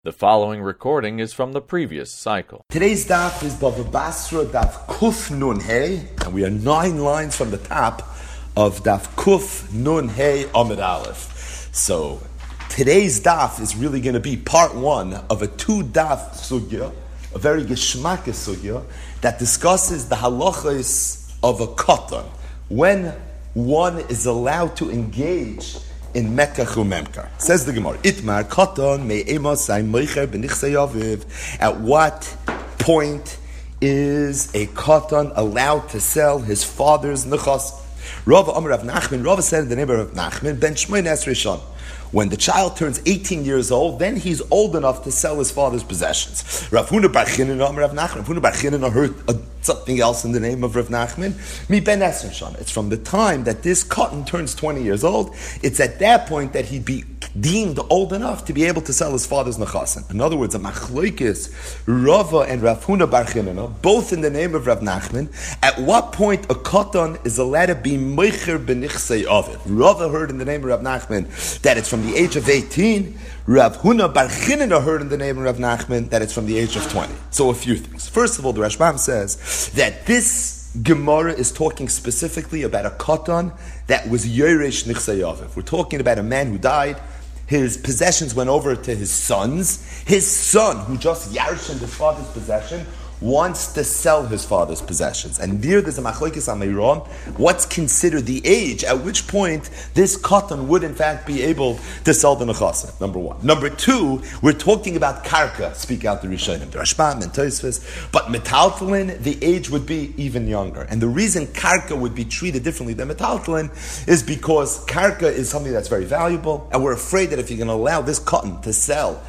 The following recording is from the previous cycle. Today's daf is Bava Basra daf Kuf Nun Hey, and we are 9 lines from the top of daf Kuf Nun Hey Amid Aleph. So today's daf is really going to be part 1 of a 2-daf sugya, a very geschmackes sugya, that discusses the halachas of a katan, when one is allowed to engage in Mekach u'Memkar. Says the Gemara, Itmar katan me'emasai moicher b'nichsei aviv. At what point is a katan allowed to sell his father's nechas? Rava Amar Rav Nachman, Rava said in the name of Rav Nachman, Ben Shmoin Esrei Shana. When the child turns 18 years old, then he's old enough to sell his father's possessions. Rav Huna bar Chinan Amar Rav Nachman. Rav Huna bar Chinan heard something else in the name of Rav Nachman. Mi ben Esrei Shana. It's from the time that this cotton turns 20 years old. It's at that point that he'd be deemed old enough to be able to sell his father's nechasim. In other words, a machloikis, Rava and Rav Huna bar Chinan, both in the name of Rav Nachman. At what point a cotton is allowed to be moicher b'nichsei aviv? Rava heard in the name of Rav Nachman that it's from the age of 18. Rav Huna bar Chinan heard in the name of Rav Nachman that it's from the age of 20. So a few things. First of all, the Rashbam says that this Gemara is talking specifically about a katan that was Yeresh Nichsei Aviv. We're talking about a man who died. His possessions went over to his sons. His son, who just yarshened his father's possession, wants to sell his father's possessions. And there's a machlokes ameiron. What's considered the age at which point this katan would in fact be able to sell the nechasim? Number one. Number two, we're talking about karka, speak out the Rishonim, the Rashbam and Tosfos, but metaltalin, the age would be even younger. And the reason karka would be treated differently than metaltalin is because karka is something that's very valuable, and we're afraid that if you're going to allow this katan to sell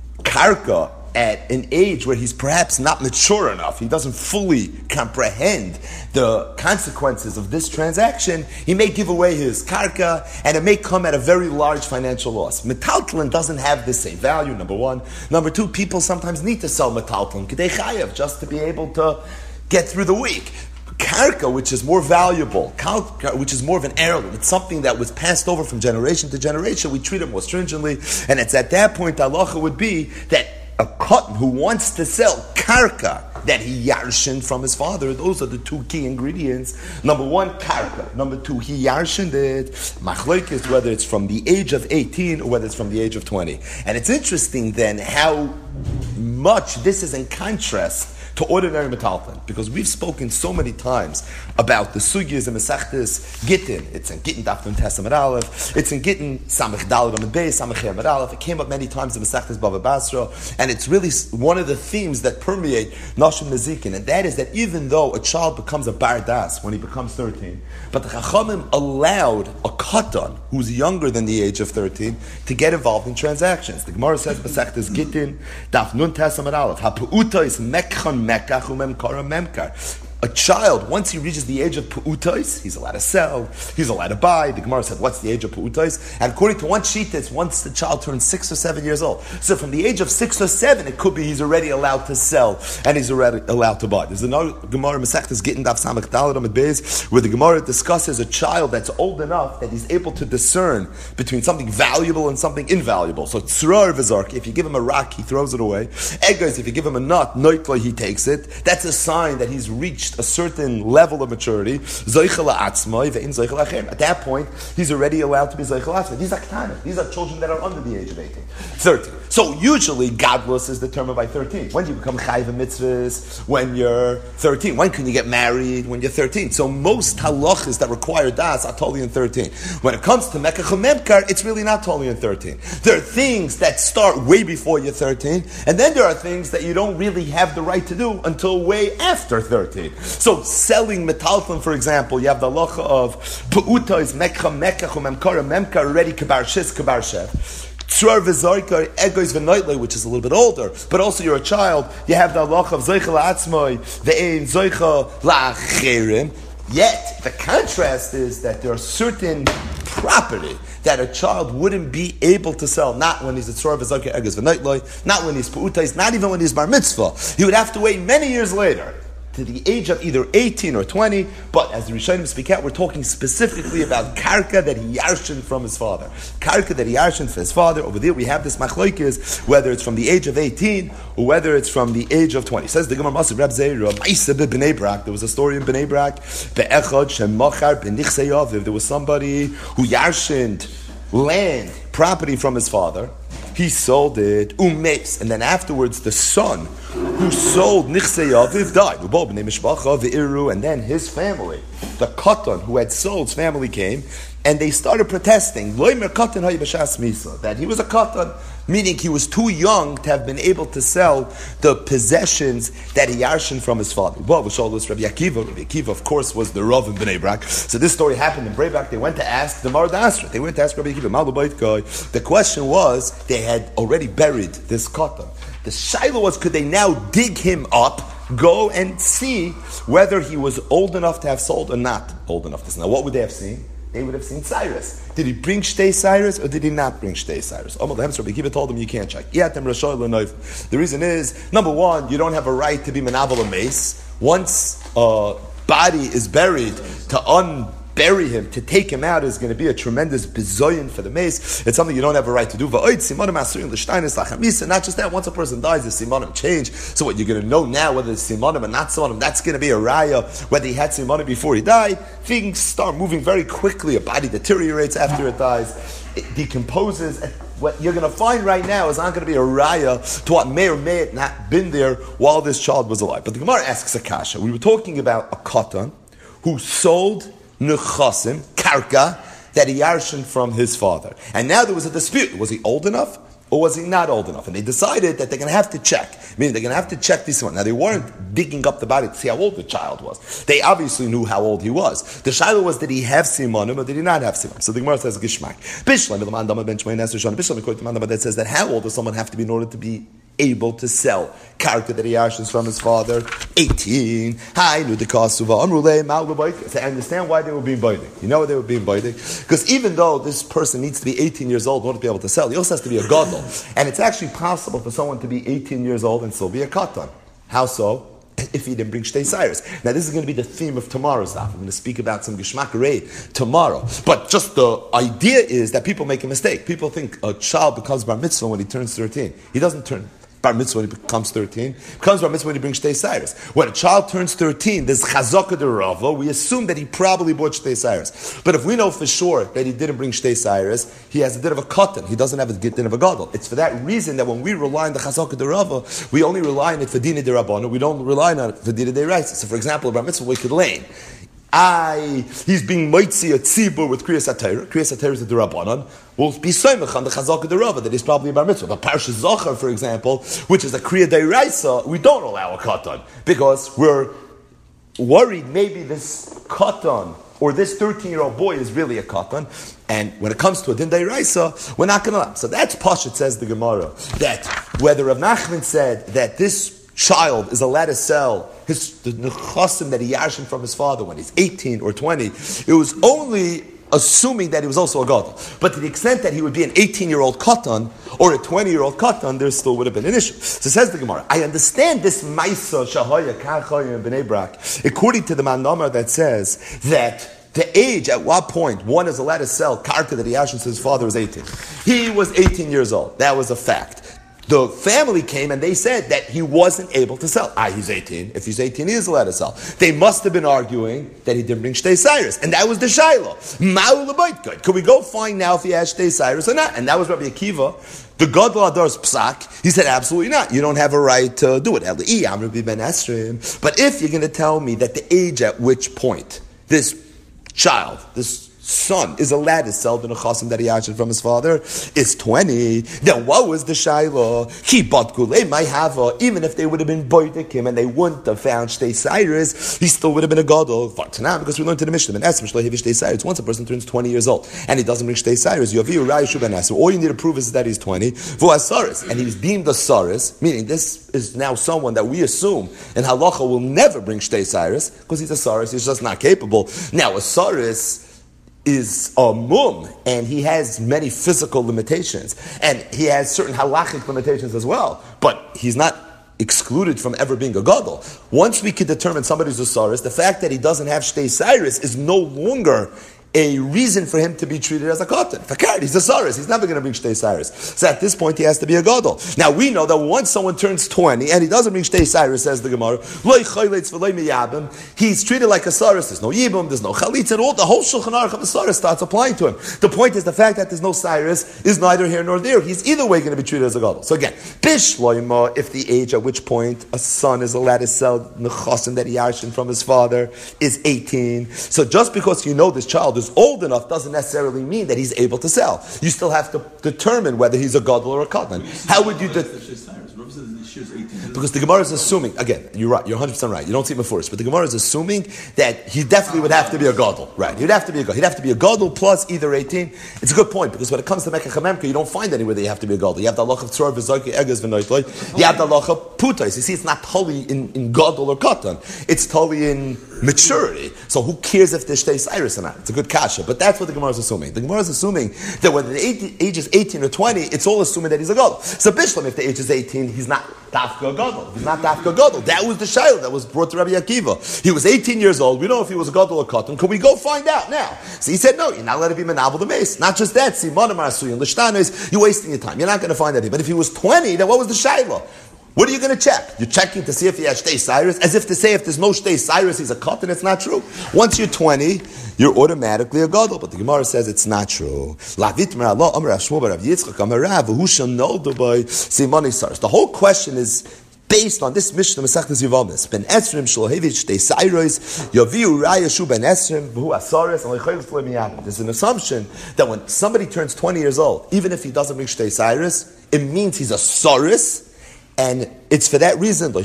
karka at an age where he's perhaps not mature enough, he doesn't fully comprehend the consequences of this transaction, he may give away his karka, and it may come at a very large financial loss. Metaltalin doesn't have the same value, number one. Number two, people sometimes need to sell metaltalin, k'dei chayav, just to be able to get through the week. Karka, which is more valuable, which is more of an heirloom, it's something that was passed over from generation to generation, we treat it more stringently, and it's at that point, the halacha would be that a cotton who wants to sell karka that he yarshened from his father, those are the two key ingredients. Number one, karka. Number two, he yarshened it. Machlok is whether it's from the age of 18 or whether it's from the age of 20. And it's interesting then how much this is in contrast to ordinary metaltalin, because we've spoken so many times about the sugyas and mesachtes Gittin. It's in Gittin Daf Nun Tes Amud Aleph. It's in Gittin Samech Daled Amud Beis, Samech Amud Aleph. It came up many times in mesachtes Bava Basra, and it's really one of the themes that permeate Nashim Nezikin, and that is that even though a child becomes a bar das when he becomes 13, but the Chachamim allowed a katan who's younger than the age of 13 to get involved in transactions. The Gemara says mesachtes Gittin Daf Nun Tes Amud Aleph. Ha'pu'uta is mekchan mekach u'memkara memkar. A child, once he reaches the age of pu'utais, he's allowed to sell, he's allowed to buy. The Gemara said, what's the age of pu'utais? And according to one sheet, it's once the child turns 6 or 7 years old. So from the age of 6 or 7, it could be he's already allowed to sell, and he's already allowed to buy. There's another Gemara, Masechtas Gittin Daf Samech Daled Amud Beis, where the Gemara discusses a child that's old enough that he's able to discern between something valuable and something invaluable. So tzrar v'zark, if you give him a rock, he throws it away. Eggers, if you give him a nut, noitla, he takes it. That's a sign that he's reached a certain level of maturity. At that point, he's already allowed to be Zoichel Atzmai. These are ketanim. These are children that are under the age of 18. 13. So usually, godless is determined by 13. When do you become chayiv mitzvahs? When you're 13. When can you get married? When you're 13. So most halachas that require das are totally in 13. When it comes to Mekach u'Memkar, it's really not totally in 13. There are things that start way before you're 13, and then there are things that you don't really have the right to do until way after 13. So selling metaltalin, for example, you have the halacha of pu'uta is mekcha mekach u'memkara memkar already kabar shis kabar shev. Tzrar v'zarkar egois v'noitle, which is a little bit older, but also you're a child. You have the halacha of zoicha la'atzmai ve'ein zoicha la'acherim. Yet the contrast is that there are certain property that a child wouldn't be able to sell, not when he's a tzrar v'zarkar egois v'noitle, not when he's pu'utais, not even when he's bar mitzvah. He would have to wait many years later to the age of either 18 or 20, but as the Rishonim speak out, we're talking specifically about karka that he yarshin from his father. Karka that he yarshin from his father. Over there we have this machlokes, whether it's from the age of 18 or whether it's from the age of 20. Says the Gemara Maseh Reb Zeira, Ma'aseh b'Bnei Brak. There was a story in Bnei Brak, be'echad shem machar b'nichsei aviv. There was somebody who yarshined land, property from his father. He sold it, umes, and then afterwards the son who sold nichsei aviv died. And then his family, the katan who had sold, his family came, and they started protesting that he was a katan, meaning he was too young to have been able to sell the possessions that he yarshin from his father. Rabbi Akiva, of course, was the Rav in Bnei Brak. So this story happened in Bnei Brak. They went to ask the Marad Asra. They went to ask Rabbi Akiva. The question was, they had already buried this katan. The shaila was, could they now dig him up, go and see whether he was old enough to have sold or not old enough to sell? Now, what would they have seen? They would have seen Cyrus. Did he bring Shtei Cyrus or did he not bring Shtei Cyrus? Rabbi Akiva told them you can't check. The reason is, number one, you don't have a right to be menavel a mace. Once a body is buried, to unbury him, to take him out is going to be a tremendous bizoyin for the mace. It's something you don't have a right to do. Not just that, once a person dies, the simanim change. So what, you're going to know now whether it's simanim or not simanim? That's going to be a raya, whether he had simanim before he died. Things start moving very quickly. A body deteriorates after it dies. It decomposes. What you're going to find right now is not going to be a raya to what may or may have not been there while this child was alive. But the Gemara asks a kasha. We were talking about a katan who sold nechasim, karka, that he yarshin from his father. And now there was a dispute. Was he old enough or was he not old enough? And they decided that they're going to have to check. Meaning they're going to have to check this one. Now they weren't digging up the body to see how old the child was. They obviously knew how old he was. The shaila was, did he have simanim or did he not have simanim? So the Gemara says, Gishmak. Bishlam, that says that how old does someone have to be in order to be able to sell karka that he yarshins from his father? 18. I understand why they were being binding. You know why they were being binding? Because even though this person needs to be 18 years old in order to be able to sell, he also has to be a gadol. And it's actually possible for someone to be 18 years old and still be a katan. How so? If he didn't bring Shtei Cyrus. Now this is going to be the theme of tomorrow's daf. I'm going to speak about some Geshmak Rei tomorrow. But just the idea is that people make a mistake. People think a child becomes bar mitzvah when he turns 13. He doesn't turn bar mitzvah when he becomes 13. He becomes bar mitzvah when he brings Shtei Cyrus. When a child turns 13, there's chazaka de rava. We assume that he probably bought Shtei Cyrus. But if we know for sure that he didn't bring Shtei Cyrus, he has a din of a katan. He doesn't have a din of a gadol. It's for that reason that when we rely on the chazaka de rava, we only rely on it for dina de rabbana. We don't rely on it for dina de raisa. So for example, a bar mitzvah wicked lane. He's being moitzi a tzibur with Kriyas HaTorah. Kriyas HaTorah is the Rabbanon. We'll be soymech on the Chazaka de Rava that he's probably a bar mitzvah. But Parshas Zachar, for example, which is a Kriya Deiraisa, we don't allow a katan because we're worried maybe this katan or this 13-year-old boy is really a katan. And when it comes to a din Deiraisa, we're not going to allow. So that's Pashat, says the Gemara, that whether Rav Nachman said that this child is allowed to sell the nechasim that he yarshin from his father when he's 18 or 20, it was only assuming that he was also a gadol. But to the extent that he would be an 18-year-old katan or a 20-year-old katan, there still would have been an issue. So says the Gemara, I understand this maisa shahaya kachaya in Bnei Brak, according to the Mandamar that says that the age at what point one is allowed to sell karka that he yarshin to his father is 18. He was 18 years old. That was a fact. The family came and they said that he wasn't able to sell. He's 18. If he's 18, he is allowed to sell. They must have been arguing that he didn't bring Shtei Cyrus. And that was the Shiloh. Could we go find now if he has Shtei Cyrus or not? And that was Rabbi Akiva. The Gadol Adar's psak, he said, absolutely not. You don't have a right to do it. But if you're going to tell me that the age at which point this child, this son is allowed to sell the nechasim that he yarshin from his father is 20, then what was the shayla? He bought gulei my hava. Even if they would have been boidik him and they wouldn't have found Shtei Cyrus, he still would have been a gadol. Because we learned in the Mishnah, once a person turns 20 years old and he doesn't bring Shtei Cyrus, all you need to prove is that he's 20, and he's deemed a saris, meaning this is now someone that we assume in halacha will never bring Shtei Cyrus because he's a saris, he's just not capable. Now a saris is a mum, and he has many physical limitations, and he has certain halachic limitations as well, but he's not excluded from ever being a gadol. Once we could determine somebody's a saris, the fact that he doesn't have shtei cyrus is no longer a reason for him to be treated as a katan. Fakar, he's a saris. He's never going to bring shtei cyrus. So at this point, he has to be a gadol. Now we know that once someone turns 20 and he doesn't bring shtei cyrus, says the Gemara, he's treated like a saris. There's no yibum, there's no chalitz, and all the whole shulchan aruch of a saris starts applying to him. The point is the fact that there's no cyrus is neither here nor there. He's either way going to be treated as a gadol. So again, bishloima, if the age at which point a son is allowed to sell nechasim that he yarshin from his father is 18. So just because you know this child is old enough doesn't necessarily mean that he's able to sell. You still have to determine whether he's a gadol or a katan. How would you because the Gemara is assuming, again, you're right, you're 100% right, you don't see him first, but the Gemara is assuming that he definitely would have to be a gadol, right? He'd have to be a gadol. He'd have to be a gadol plus either 18. It's a good point, because when it comes to Mekach HaMemka, you don't find anywhere that you have to be a gadol. You have the halach of tzor v'zoyke eges v'noitloi. You have the halach of putais. You see, it's not totally in gadol or katan. It's totally in maturity. So who cares if there's shtei cyrus or not? It's a good kasha, but that's what the Gemara is assuming. The Gemara is assuming that whether the age is 18 or 20, it's all assuming that he's a gadol. So Bishlam, if the age is 18, he's not dafka gadol. He's not dafka gadol. That was the shayla that was brought to Rabbi Akiva. He was 18 years old. We don't know if he was a gadol or katan. Can we go find out now? So he said, no, you're not allowed to be menabel the mace. Not just that. Simanim arasuyin l'shtanos. You're wasting your time. You're not going to find anything. But if he was 20, then what was the shayla? What are you going to check? You're checking to see if he has shtei cyrus, as if to say if there's no shtei cyrus, he's a katan. It's not true. Once you're 20, you're automatically a gadol. But the Gemara says it's not true. The whole question is based on this Mishnah Masechtas Yevamos. Ben Esrim Shlohevich Shtei Cyrus Yaviu Rayashu Ben Esrim V'hu Asaris and Lechoyv Lemiyam. There's an assumption that when somebody turns 20 years old, even if he doesn't bring Shtei Cyrus, it means he's a saris. And it's for that reason, and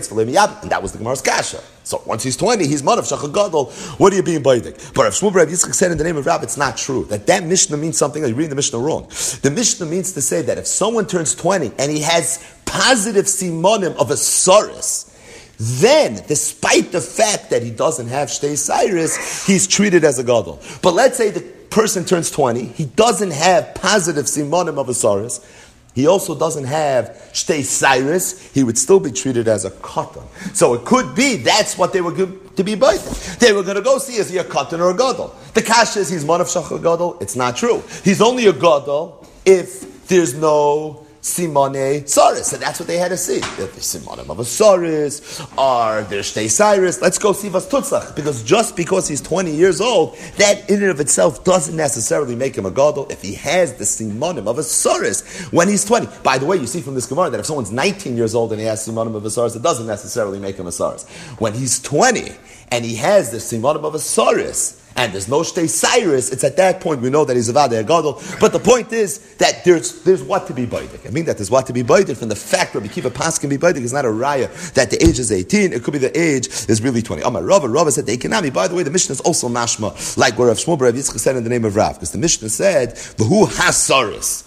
that was the Gemara's kasha. So once he's 20, he's manav shachar gadol. What are you being baidik? But Rav Shmuel Rav Yitzchak said in the name of Rav, it's not true. That Mishnah means something. You're reading the Mishnah wrong. The Mishnah means to say that if someone turns 20 and he has positive simonim of a saris, then, despite the fact that he doesn't have shtei cyrus, he's treated as a gadol. But let's say the person turns 20, he doesn't have positive simonim of a saris. He also doesn't have shtei cyrus. He would still be treated as a katan. So it could be that's what they were going to be baiting. They were going to go see is he a katan or a gadol. The kasha is he's manav shachar gadol. It's not true. He's only a gadol if there's no simone saris. So that's what they had to see. That there's simonim of a saris, or there's shtei cyrus. Let's go see vas tutzach. Because just because he's 20 years old, that in and of itself doesn't necessarily make him a gadol if he has the simonim of a saris when he's 20. By the way, you see from this Gemara that if someone's 19 years old and he has simonim of a saris, it doesn't necessarily make him a saris. When he's 20 and he has the simonim of a saris, and there's no shtei cyrus, it's at that point we know that he's a vadei gadol. But the point is that there's what to be baidik. I mean that there's what to be baidik from the fact Rabbi Kiva Pas can be baidik is not a raya that the age is 18. It could be the age is really 20. Amar Rava said the economy. By the way, the Mishnah is also mashma, like where Rav Shmuel Rav Yitzchak said in the name of Rav, because the Mishnah said v'hu hasaris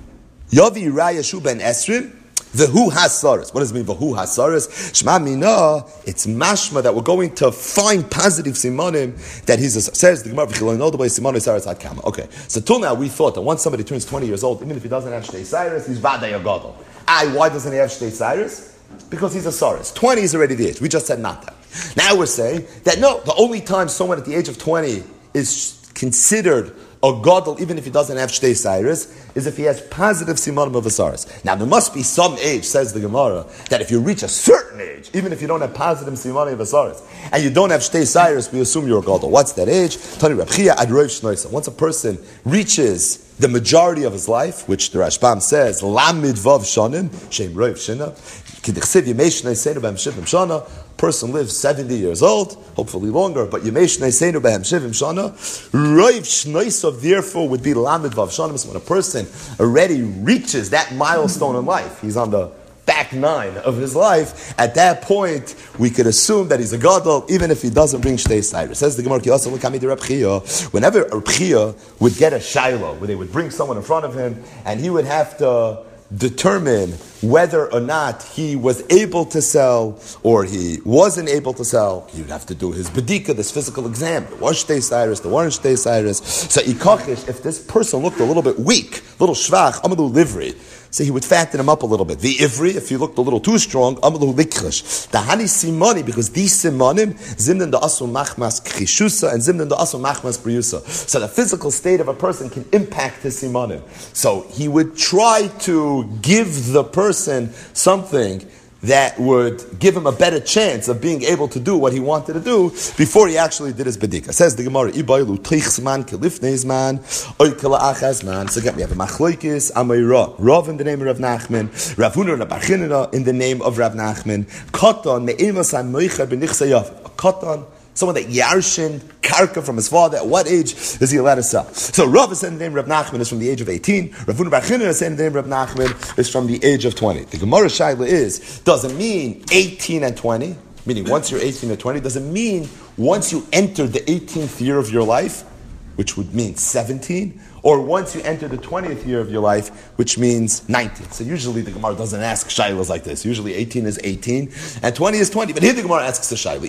yavi raya shu ben esrim. V'hu hasaris. What does it mean? V'hu hasaris. Shema mina. It's mashma that we're going to find positive simanim that he's a, says the Gemara v'chiloi no d'bay simanim saris ad kama. Okay. So till now we thought that once somebody turns 20 years old, even if he doesn't have shtei cyrus, he's vadei gadol. Why doesn't he have shtei cyrus? Because he's a saris. 20 is already the age. We just said not that. Now we're saying that no, the only time someone at the age of 20 is considered a gadol, even if he doesn't have shtei cyrus, is if he has positive simanim of a saris. Now there must be some age, says the Gemara, that if you reach a certain age, even if you don't have positive simanim of a saris, and you don't have shtei cyrus, we assume you're a gadol. What's that age? Tani Reb Chia ad roiv shnoisa. Once a person reaches the majority of his life, which the Rashbam says, lamid vav shanim, shem roiv shina, kidichsiv yemei shnei seinu b'hem shivim shana. Person lives 70 years old, hopefully longer, but Yemesh Neisenu Behem Shivim Shana, Roiv Shnoisov therefore would be Lamed Vav Shanim. So when a person already reaches that milestone in life, he's on the back 9 of his life, at that point, we could assume that he's a gadol, even if he doesn't bring shtei cyrus. Says the Gemara, whenever Reb Chia would get a shiloh, where they would bring someone in front of him, and he would have to determine whether or not he was able to sell or he wasn't able to sell, he would have to do his bedika, this physical exam. There was shtei cyrus, there weren't shtei cyrus. So ikachish, if this person looked a little bit weak, a little shvach, amadu livri, So he would fatten him up a little bit. The Ivri, if you looked a little too strong, Amalu Likrish. The Hani Simoni, because these Simonim, Zimnan da Asu Machmas Krishusa and Zimnan da Asu Machmas Briusa. So the physical state of a person can impact his Simonim. So he would try to give the person something that would give him a better chance of being able to do what he wanted to do before he actually did his bedika. Says the Gemara, Ibaylu Teichsman Kilifneisman Oikala Achazman. So again, we have a Machloikis, Amayra, Rav in the name of Rav Nachman, Rav Huna and Bachinina in the name of Rav Nachman, Katan, Me'imasan Moicha Benichsayav, Katan, someone that Yarshin Karka from his father. At what age is he allowed to sell? So Rav is saying the name Rav Nachman is from the age of 18. Rav Huna Bachinina is saying the name Rav Nachman is from the age of 20. The Gemara Shaila is, doesn't mean 18 and 20, meaning once you're 18 or 20, doesn't mean once you enter the 18th year of your life, which would mean 17, or once you enter the 20th year of your life, which means 19. So usually the Gemara doesn't ask shaylas like this. Usually 18 is 18, and 20 is 20. But here the Gemara asks the shayla.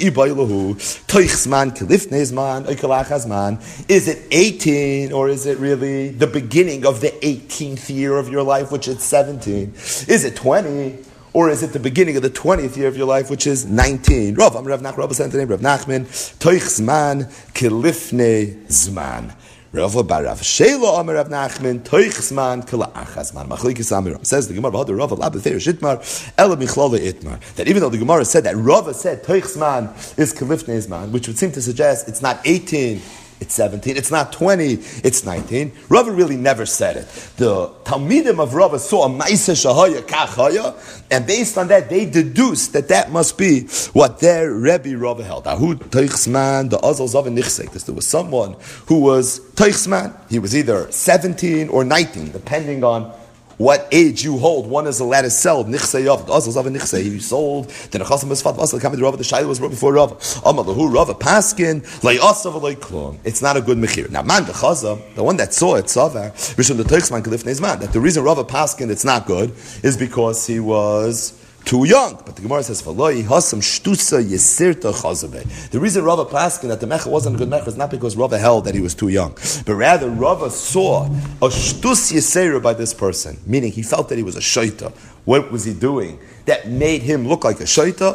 Is it 18, or is it really the beginning of the 18th year of your life, which is 17? Is it 20? Or is it the beginning of the 20th year of your life, which is 19? Rav, I'm Rav Nachman, Rav sent the name Rav Nachman, Toich Zman, Kilifne Zman. Rav bar Rav Shelo Amar Rav Nachman, Toich Zman, Kila'achaz Zman. Machlokes Amiram. Says the Gemara, Rav Lab Befeir Shitmar, Ela Michlale Itmar. That even though the Gemara said that Rav said Toich Zman is Kilifne Zman, which would seem to suggest it's not 18, it's 17. It's not 20. It's 19. Rava really never said it. The Talmidim of Rava saw a Maisa Shahaya Kachaya, and based on that, they deduced that that must be what their Rebbe Rava held. Ahud Teichsman, the Azal Zav Nichsek. There was someone who was Teichsman. He was either 17 or 19, depending on what age you hold. One is allowed to sell. Nichseyav, Azal Zav Nichsek. He sold. Then a Chasam was Fat Vasal coming to Rava. The Shaila was brought before Rava. Amalahu Rava Paskin Layasav Klum. It's not a good mechir. Now, man the Chazam, the one that saw it, Savar Rishon the Teichsman Kalifnei Zman. That the reason Rava Paskin it's not good is because he was too young. But the Gemara says, "V'loi hasam shtusa yesirta chazabe." The reason Rava Paskin that the mecha wasn't a good mecha is not because Rava held that he was too young, but rather Rava saw a shtus yesera by this person, meaning he felt that he was a shaita. What was he doing that made him look like a shaita?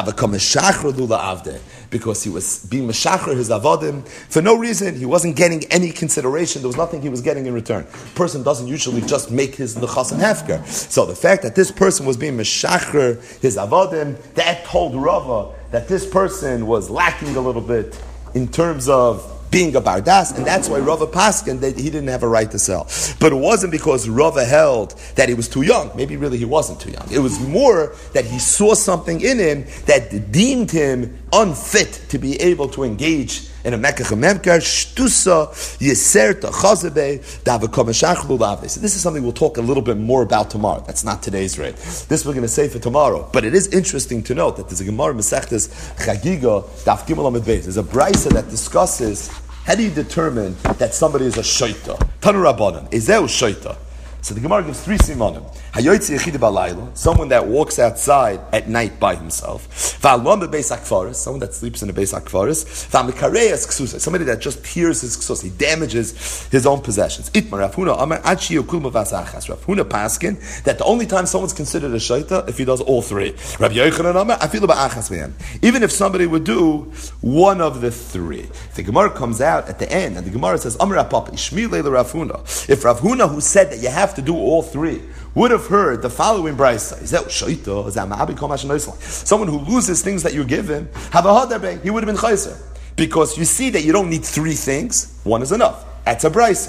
Because he was being meshachar his avodim for no reason. He wasn't getting any consideration. There was nothing he was getting in return. A person doesn't usually just make his nechas and hefker. So the fact that this person was being meshachar his avodim, that told Rava that this person was lacking a little bit in terms of being a bardas, and that's why Rava Paskin that he didn't have a right to sell. But it wasn't because Rava held that he was too young. Maybe really he wasn't too young. It was more that he saw something in him that deemed him unfit to be able to engage in a mekach memkar shtusa yeserta chazabe davakam. So this is something we'll talk a little bit more about tomorrow. That's not today's rate. This we're going to say for tomorrow. But it is interesting to note that there's a Gemara Masechtas Chagiga Daf Gimel Amud Beis. There's a brisa that discusses how do you determine that somebody is a shaita? Tanu Rabbanan, Ezeu shaita. So the Gemara gives three simanim. Hayotzi yechid balayla, someone that walks outside at night by himself. Va'alom bebeis hakfaris, someone that sleeps in a beis hakfaris. Va'mikareis ksusa, somebody that just tears his ksus, he damages his own possessions. Itmar Rav Huna amar achi yokul mavasachas. Rav Huna paskin that the only time someone's considered a shaita if he does all three. Rav Yochanan amar afilu ba'achas mehem. Even if somebody would do one of the three. The Gemara comes out at the end, and the Gemara says amar apapa ishmi leila Rav Huna. If Rav Huna, who said that you have to do all three, would have heard the following brisa: someone who loses things that you give him, he would have been chayser. Because you see that you don't need three things, one is enough. That's a brisa.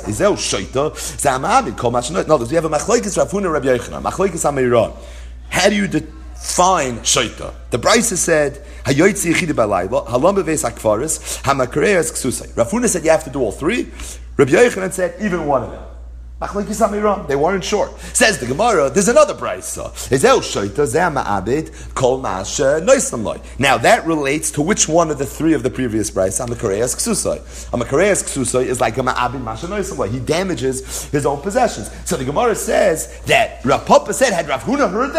No, we have a machlokes Rav Huna Rabbi Yochanan, machlokes Amiron. How do you define shaita? The brisa said, Rav Huna said you have to do all three. Rabbi Yochanan said even one of them. They weren't sure. Says the Gemara, there's another brisa. Now that relates to which one of the three of the previous brisa? Amakareas ksusai. Amakareas ksusai is like a ma'abed masha noisamloi. He damages his own possessions. So the Gemara says that Rav Papa said, had Rav Huna heard that,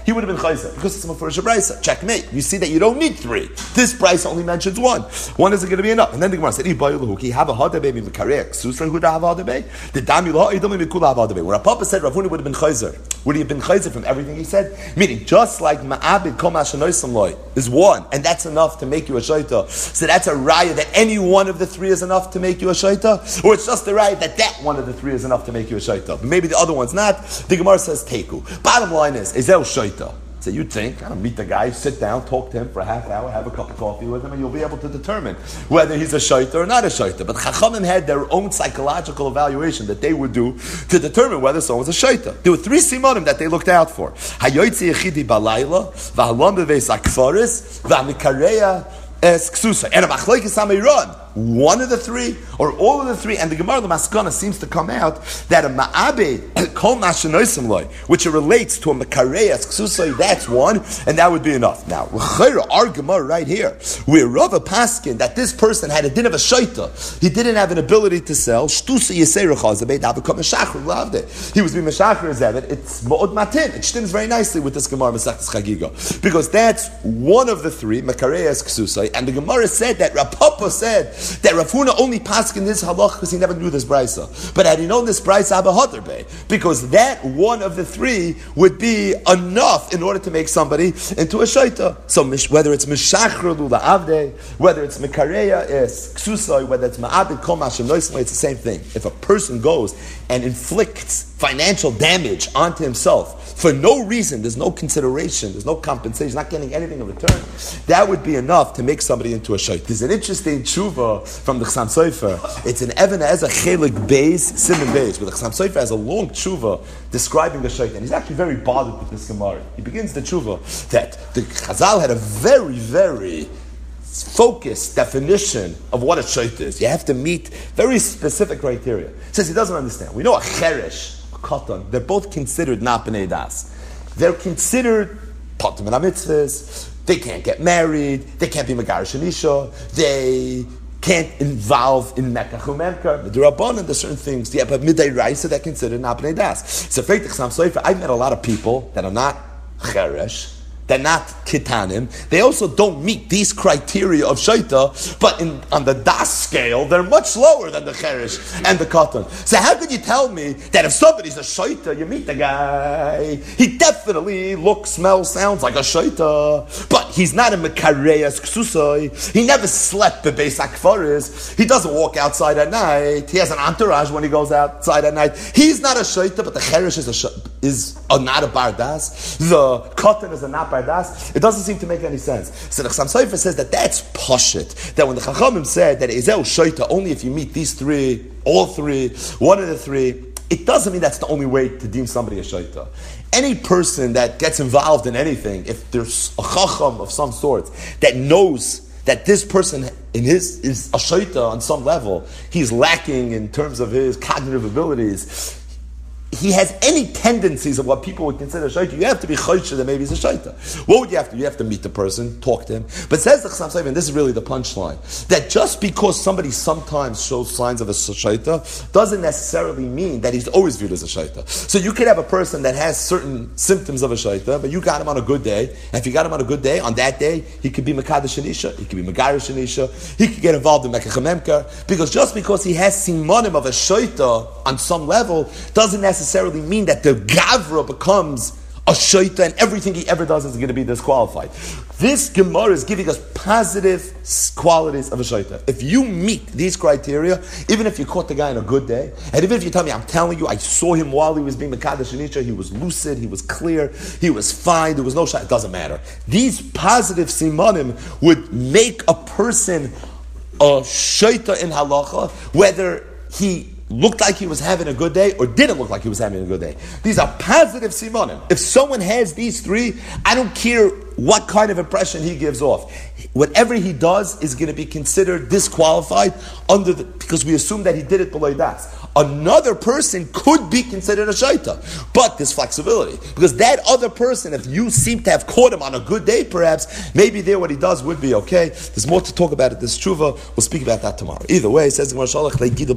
he would have been chayzer because it's a mafurish brisa. Checkmate. You see that you don't need 3. This brisa only mentions 1. 1 isn't going to be enough. And then the Gemara said, have a hadabe b'mekareik susar huda have hadabe. The dam yulha idom mikula have hadabe. When Papa said Rav Huna would have been chayzer, would he have been chayzer from everything he said? Meaning, just like ma'abid kol mashanoisam loy is 1, and that's enough to make you a shaita. So that's a raya that any one of the 3 is enough to make you a shaita, or it's just a raya that one of the 3 is enough to make you a shaita. Maybe the other one's not. The Gemara says teku. Bottom line is there shaita? So you'd think, meet the guy, sit down, talk to him for a half hour, have a cup of coffee with him, and you'll be able to determine whether he's a shaita or not a shaita. But Chachamim had their own psychological evaluation that they would do to determine whether someone's a shaita. There were 3 simanim that they looked out for. Hayoitzi yechidi balayla, v'halom beveis akfaris, v'amikareya es ksusa. And a machlokes hamiron. One of the 3 or all of the 3, and the Gemara the Maskana seems to come out that a ma'abed kol mashanoisim loy, which it relates to a mekareas ksusay, that's 1, and that would be enough. Now, our Gemara right here, where Rava Paskin that this person had a din of a shaita, he didn't have an ability to sell. Shtusa yisei rechazabed avakam meshachar loved it. He was being meshachar zevet. It's ma'od matin. It shtins very nicely with this Gemara Masechtas Chagiga because that's one of the 3 mekareas ksusay, and the Gemara said that Rav Papa said that Rav Huna only paskin this halach because he never knew this brisa. But had he known this brisa, Abba because that one of the 3 would be enough in order to make somebody into a shaita. So whether it's mishachar lula avde, whether it's mekareya is ksusai, whether it's ma'abed kol mashem noismai, it's the same thing. If a person goes and inflicts financial damage onto himself for no reason, there's no consideration, there's no compensation, not getting anything in return, that would be enough to make somebody into a shaita. There's an interesting tshuva from the Chassam Sofer. It's an Even Ezer Chelik Beis, Simon Beis, where the Chassam Sofer has a long tshuva describing the shaita. And he's actually very bothered with this Gemara. He begins the tshuva that the Chazal had a very, very focused definition of what a shaita is. You have to meet very specific criteria. He says he doesn't understand. We know a cheresh, a katan, they're both considered not b'nei das. They're considered patim and mitzvahs. They can't get married. They can't be megarish and isha. They can't involve in mekach umemkar. The Rabbanan, there's certain things. Yeah, but midday raisa that considered not b'nei das. So I've met a lot of people that are not cheresh. They're not kitanim. They also don't meet these criteria of shaita, but on the das scale, they're much lower than the cheresh and the katan. So how could you tell me that if somebody's a shaita, you meet the guy, he definitely looks, smells, sounds like a shaita, but he's not a mekareas ksusai. He never slept bebeis akfaris. He doesn't walk outside at night. He has an entourage when he goes outside at night. He's not a shaita, but the cheresh is not a bardas. The katan is a not bardas. It doesn't seem to make any sense. So the Chassam Sofer says that that's pashit. That when the Chachamim said that ezeu shaita only if you meet these 3, all 3, one of the 3, it doesn't mean that's the only way to deem somebody a shaita. Any person that gets involved in anything, if there's a chacham of some sort that knows that this person is a shaita on some level, he's lacking in terms of his cognitive abilities, he has any tendencies of what people would consider shaita, you have to be choshev that maybe he's a shaita. What would you have to do? You have to meet the person, talk to him. But says the Chassam Sofer, and this is really the punchline, that just because somebody sometimes shows signs of a shaita doesn't necessarily mean that he's always viewed as a shaita. So you could have a person that has certain symptoms of a shaita, but you got him on a good day, and if you got him on a good day, on that day, he could be mekadesh anisha, he could be megarish anisha, he could get involved in mekach hamemkar, because just because he has simanim of a shaita on some level doesn't necessarily mean that the gavra becomes a shaita and everything he ever does is going to be disqualified. This Gemara is giving us positive qualities of a shaita. If you meet these criteria, even if you caught the guy on a good day, and even if you tell me, I'm telling you, I saw him while he was being mekadesh anisha, he was lucid, he was clear, he was fine, there was no shaita, it doesn't matter. These positive simanim would make a person a shaita in halacha, whether he looked like he was having a good day or didn't look like he was having a good day. These are positive simanim. If someone has these 3, I don't care what kind of impression he gives off. Whatever he does is going to be considered disqualified because we assume that he did it below das. another person could be considered a shaita. But there's flexibility. Because that other person, if you seem to have caught him on a good day perhaps, maybe there what he does would be okay. There's more to talk about it, this tshuva. We'll speak about that tomorrow. Either way, it says, so Gidel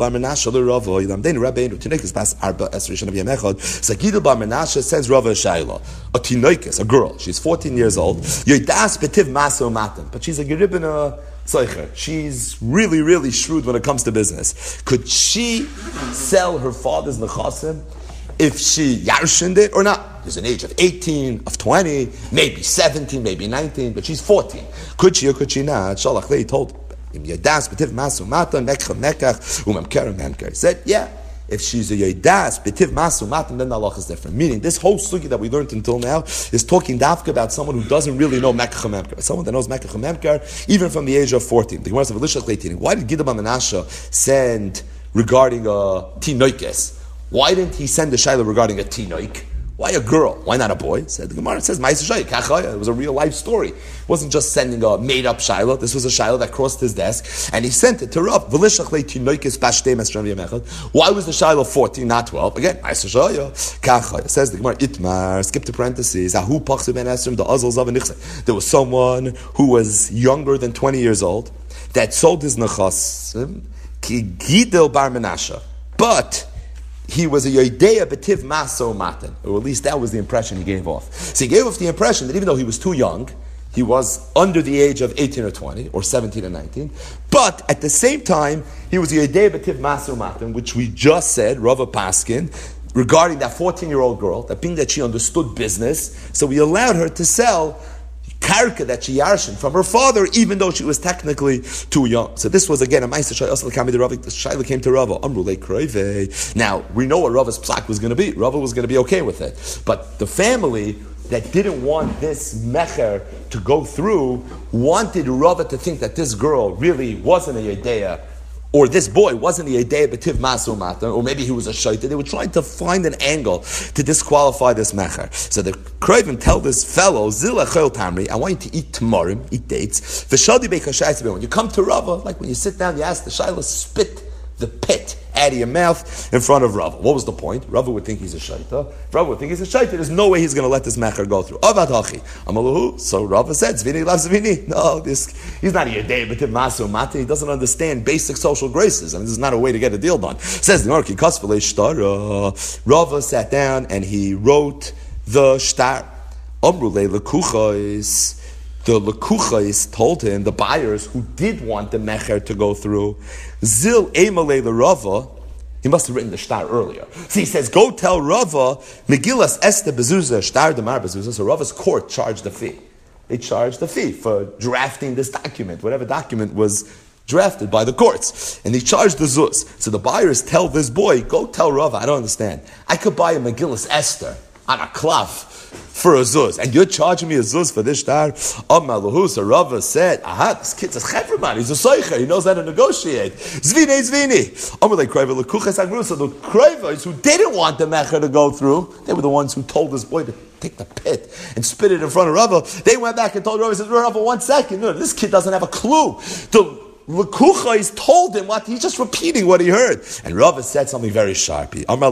Bar Menashe sends Rava a shayla, a tinoikis, a girl. She's 14 years old. Yodas betiv maso matim. But she's a geribina tzeicher. She's really, really shrewd when it comes to business. Could she sell her father's nechasim if she yarshened it or not? There's an age of 18, of 20, maybe 17, maybe 19, but she's 14. Could she or could she not? Shalach Lei told Yodas betiv maso matim mekcha mekach umamker memker. Said, yeah. If she's a yodas betiv masu matam, then the halacha is different. Meaning, this whole sugi that we learned until now is talking dafka about someone who doesn't really know mekach memkar. Someone that knows mekach memkar even from the age of 14. The Gemara says, why did Gidel Bar Menashe send regarding a tinoikes? Why didn't he send a shayla regarding a tinoik? Why a girl? Why not a boy? Said the Gemara says, it was a real life story. It wasn't just sending a made-up shayla. This was a shayla that crossed his desk, and he sent it to Rav. Why was the shayla 14, not 12? Again, says the Gemara, Itmar, skip to parentheses, there was someone who was younger than 20 years old that sold his nechasim, Gidel Bar Menashe, but he was a Yodeya Betiv Maso Matan, or at least that was the impression he gave off. So he gave off the impression that even though he was too young, he was under the age of 18 or 20, or 17 or 19, but at the same time, he was a Yodeya Betiv Maso Matan, which we just said, Rava Paskin, regarding that 14-year-old girl, that being that she understood business, so we allowed her to sell karka that she yarshin from her father, even though she was technically too young. So this was again a ma'aser shayla came to Rava. Now we know what Rava's psak was going to be. Rava was going to be okay with it, but the family that didn't want this mecher to go through wanted Rava to think that this girl really wasn't a yedeya, or this boy wasn't a yedeya betiv masu matan, or maybe he was a shaita. They were trying to find an angle to disqualify this mecher. So the Krovim tell this fellow, Zil echel tamri, I want you to eat tamarim, eat dates. V'shadi beikashayis. When you come to Rava, like when you sit down, you ask the shayla, spit the pit out of your mouth in front of Rava. What was the point? Rava would think he's a shaita. If Rava would think he's a shaita, there's no way he's going to let this mecher go through. Avad hachi. Amalahu. So Rava said, Zvini loves Zvini. No, he's not a yedei b'tiv masu mati. He doesn't understand basic social graces. I mean, this is not a way to get a deal done. Says the Marki Kasvele Shtar. Rava sat down and he wrote the shtar. Amrule lekuchais. The lekuchais told him, the buyers who did want the mecher to go through, Zil Emalei Rava, he must have written the shtar earlier. So he says, go tell Rava, Megillas Esther Bezuzah, shtar demar Bezuzah. So Rava's court charged the fee. They charged the fee for drafting this document, whatever document was drafted by the courts. And they charged the zuz. So the buyers tell this boy, go tell Rava, I don't understand. I could buy a Megillas Esther on a cloth for a zuz, and you're charging me a zuz for this shtar? So Rava said, aha, this kid's a chevraman, he's a soicher, he knows how to negotiate. Zvini. So the Krovos who didn't want the mecher to go through, they were the ones who told this boy to take the pit and spit it in front of Rava. They went back and told Rava, he says, Rava, 1 second, no, this kid doesn't have a clue. The Lekuchais told him what, he's just repeating what he heard. And Rava said something very sharp.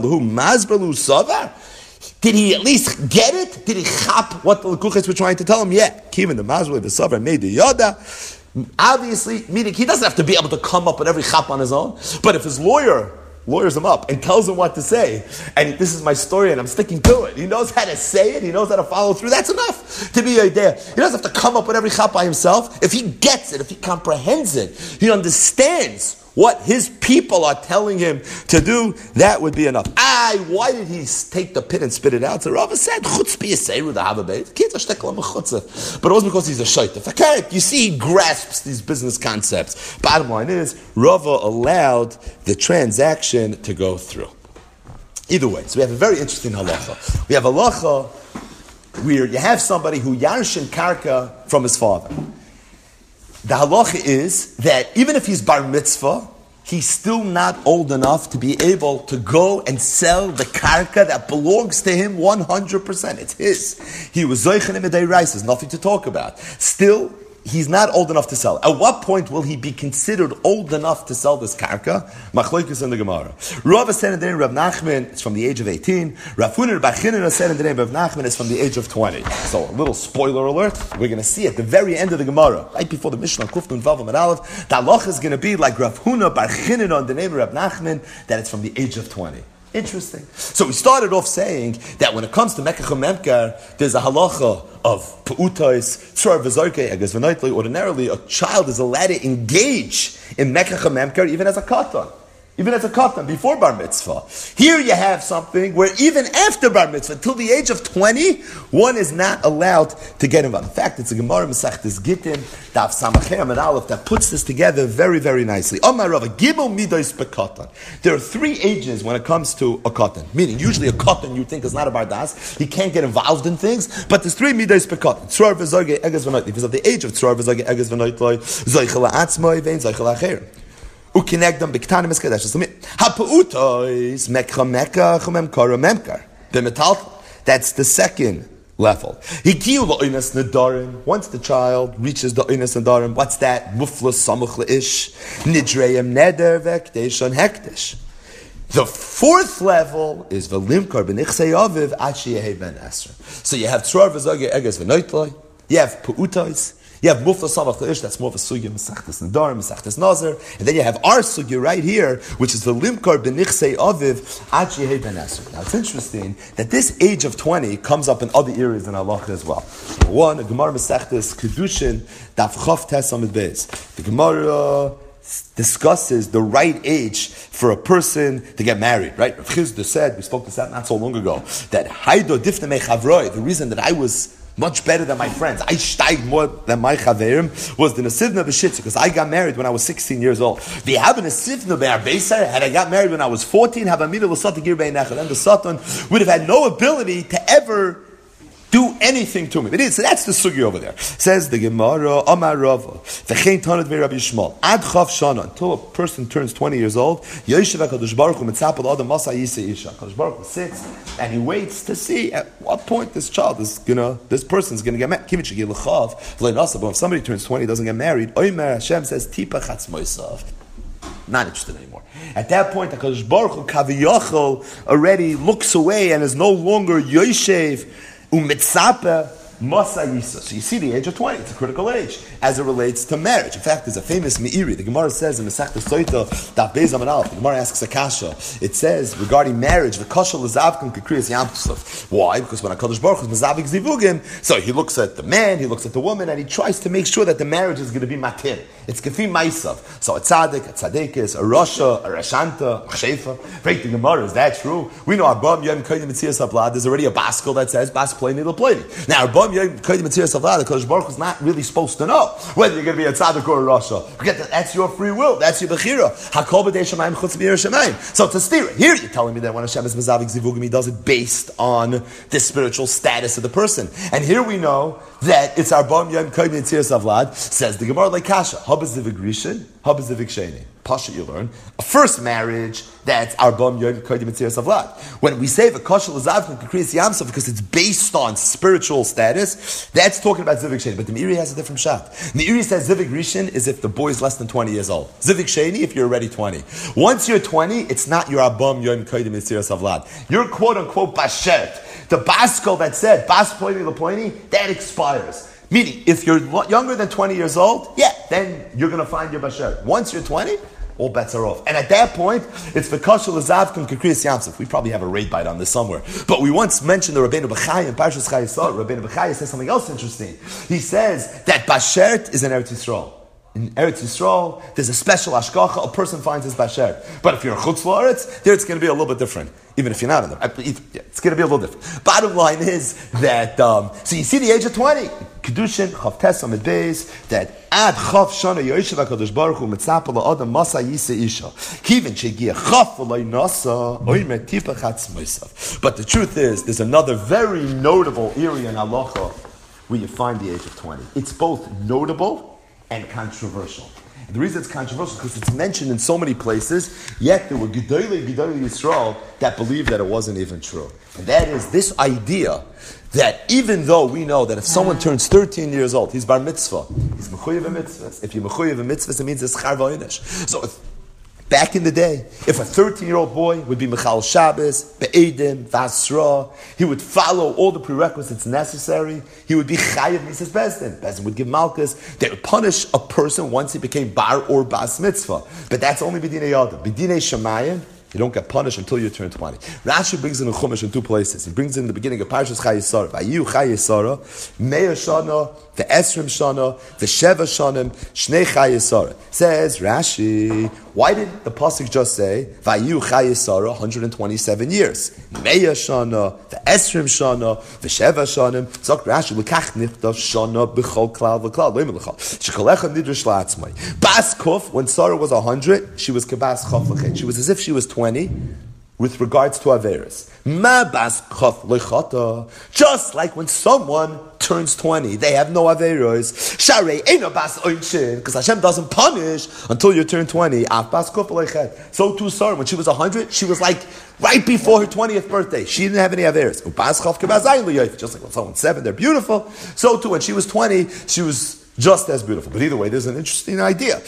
Did he at least get it? Did he chap what the Lekuchais were trying to tell him? Yeah. Kivin the Mazrul, the Savar made the Yoda. Obviously, meaning he doesn't have to be able to come up with every chap on his own. But if his lawyers him up and tells him what to say, and this is my story and I'm sticking to it, he knows how to say it, he knows how to follow through, that's enough to be a idea. He doesn't have to come up with every chap by himself. If he gets it, if he comprehends it, he understands what his people are telling him to do, that would be enough. Why did he take the pit and spit it out? So Rava said, chutzpah yiseiru the havabeit. Kids are shtekla mechutzah. But it wasn't because he's a shaita. Okay, you see, he grasps these business concepts. Bottom line is, Rava allowed the transaction to go through. Either way, so we have a very interesting halacha. We have halacha where you have somebody who yarshin karka from his father. The halacha is that even if he's bar mitzvah, he's still not old enough to be able to go and sell the karka that belongs to him 100%. It's his. He was zoichen in the day rice. There's nothing to talk about. Still, he's not old enough to sell. At what point will he be considered old enough to sell this karka? Machlokes in the Gemara. Rav said in the name of Rav Nachman, it's from the age of 18. Rav Huna Bar Chinna said in the name of Rav Nachman, it's from the age of 20. So a little spoiler alert, we're going to see at the very end of the Gemara, right before the Mishnah, Kuf Nun Vav Amud Aleph, the halacha is going to be like Rav Huna Bar Chinna in the name of Rav Nachman, that it's from the age of 20. Interesting. So we started off saying that when it comes to Mekach Memkar, there's a halacha of Pa'utais, Tzor V'Zorkei, Eges V'Noitli. Ordinarily, a child is allowed to engage in Mekach Memkar even as a katan. Even as a katan, before bar mitzvah. Here you have something where even after bar mitzvah, till the age of 20, one is not allowed to get involved. In fact, it's a Gemara Masechtas Gittin, Daf Samachay Amud Aleph, that puts this together very, very nicely. Omar Rava, Gimel Midos Bekatan. There are 3 ages when it comes to a katan. Meaning, usually a katan you think is not a bardas, he can't get involved in things, but there's 3 Midos Bekatan. Tzor V'Zorkei, Eges V'Noitli. If he's of the age of Tzor V'Zorkei, Eges V'Noitli, Zoichel Ha'atzmoi, Vein Zoichel Ha'acher. Ukinegdam biktanim eskadesh. Ha'pa'utos mekcha mekach memkara memkar. B'metal. That's the second level. Hikiu la'oines nedarim. Once the child reaches the oines nedarim, what's that? Muflas samuch le'ish. Nidreim neder v'ekdesh on hekdesh. The 4th level is v'limkar b'nichsei aviv achi yehi ben esra. So you have tzor v'zogeh eges v'noitloi. You have pa'utos. You have Mufla Samach Le'ish, that's more of a sugya, Mesachtes Nedarim, Mesachtes Nazar. And then you have our sugya right here, which is the Limkar B'nichsei Aviv, Ad Shehei Ben Esr. Now it's interesting that this age of 20 comes up in other areas in halacha as well. One, a Gemara Mesachtes Kedushin, Daf Chav Tes Amud Beis. The Gemara discusses the right age for a person to get married, right? Rav Chizda said, we spoke this out not so long ago, that Haido Difne Me Chavroi, the reason that I was much better than my friends, I steig more than my chaverim, was the Nesivna B'Shitza, because I got married when I was 16 years old. The have a Nesivna B'Arbeisar, had I got married when I was 14, have a Midah L'Satan Gir Bein Echad, and the Satan would have had no ability to ever do anything to me. But so that's the sugi over there. Says the Gemara, Amar Rava, V'chein Tanad Rabbi Yishmael, Ad Chav Shana, until a person turns 20 years old, Yoshev HaKadosh Baruch Hu Mitzapel Adam Masa Yisei Isha. HaKadosh Baruch Hu sits and he waits to see at what point this child is this person's gonna get married. Kivit Shegi L'chav, V'lein but if somebody turns 20 doesn't get married, Omer Hashem says, Tipa Chatz Moisav. Not interested anymore. At that point, HaKadosh Baruch Hu Kaviyachol already looks away and is no longer Yoshev Umitzape Masa Yisa. So you see the age of 20, it's a critical age as it relates to marriage. In fact, there's a famous Meiri. The Gemara says in Masechtas Soita, Daf Beis Amud Aleph, the Gemara asks a kasha. It says regarding marriage, the kasha l'zavkim k'kriyas yam tosef. Why? Because when HaKadosh Baruch Hu is mezavik zivugim, so he looks at the man, he looks at the woman, and he tries to make sure that the marriage is going to be matir. It's kefim ma'isav. So a tzaddik, a tzaddikis, a rasha, a rashanta, a shefa. Great, the Gemara, is that true? We know Arbam Yom Kodim Mitzias Havlad. There's already a baskel that says Bas Pleni L'Pleni. Now Arbam Yom Kodim Mitzias Havlad, the Kodesh Baruch Hu is not really supposed to know whether you're going to be a tzaddik or a rasha. Forget that. That's your free will. That's your bechira. Hakol b'dei shemayim chutz b'yir shemayim. So to steer it, here you're telling me that when Hashem is mezavik zivugim, He does it based on the spiritual status of the person. And here we know that it's Arbam Yom Kodim Mitzias Havlad. Says the Gemara like Kasha. Habazivik Rishon, Habazivik Sheni. Pasha, you learn a first marriage that's Arbam Yom Kodim Mitzias Havlad. When we say V'kasha l'zavkim k'kriyas yamsov because it's based on spiritual status, that's talking about Zivik Sheni. But the Meiri has a different shot. The Meiri says Zivik Rishon is if the boy is less than 20 years old. Zivik Sheni if you're already 20. Once you're 20, it's not your Arbam Yom Kodim Mitzias Havlad. You're quote unquote Bashert. The Baskel that said Bas Pleni L'Pleni, that expires. Meaning, if you're younger than 20 years old, yeah, then you're going to find your Basher. Once you're 20, all bets are off. And at that point, it's V'kasha l'zavkim k'kriyas yamsuf. We probably have a raid bite on this somewhere. But we once mentioned the Rabbeinu B'chai in Parshas Chayesot. Rabbeinu B'chai says something else interesting. He says that Bashert is in Eretz Yisrael. In Eretz Yisrael, there's a special ashkacha, a person finds his Bashert. But if you're in Chutz La'aretz, there it's going to be a little bit different. Even if you're not in there. It's going to be a little different. Bottom line is that, so you see the age of 20. Kedushin, Chav Tes Amud Beis, that Ad Chav Shana Yoshev HaKadosh Baruch Hu Mitzapel La'adam Masa Yisei Isha. Kivin Shegia Chav V'loi Nasa Oimer Tipa Chatz Moisav. But the truth is, there's another very notable area in halacha where you find the age of 20. It's both notable and controversial. The reason it's controversial is because it's mentioned in so many places, yet there were Gedolei Yisrael that believed that it wasn't even true. And that is this idea that even though we know that if someone turns 13 years old, he's bar mitzvah, He's mechuyev mitzvahs. If you're mechuyev mitzvahs, it means it's schar v'oinish. So back in the day, if a 13-year-old boy would be Mechal Shabbos, Be'edim, Vasra, he would follow all the prerequisites necessary, he would be Chayav Mises Bezdin. Bezdin would give Malchus. They would punish a person once he became Bar or Bas Mitzvah. But that's only B'dinei Yadam. B'dinei Shemayim, you don't get punished until you turn 20. Rashi brings in a Chumash in two places. He brings in the beginning of Parshas Chayei Sarah. Vayu Chayei Sarah, Meir Shana, the Esrim Shana, the Sheva Shanim, Shnei Chayei Sarah. Says Rashi, why did the pasuk just say Vayu Chayei Sarah 127 years? Meir Shana, the Esrim Shana, the Sheva Shanim. Zok Rashi, Lekach Niftav Shana B'chol Klal V'Klal Loim L'chal. Shekalecha Nidrish La'atzmai. Bas Kuf, when Sarah was 100, she was Kebas Chaf L'chet. She was as if she was 20 with regards to Averis. Ma bas chaf lechata. Just like when someone turns 20, they have no Averos. Sharei eino bas oinchin, because Hashem doesn't punish until you turn 20. Af bas chaf lechet. So too Sarah, when she was 100, she was like right before her 20th birthday. She didn't have any Averos. Bas chaf kebazayin liyayf. Just like when someone's 7, they're beautiful. So too, when she was 20, she was just as beautiful. But either way, there's an interesting idea.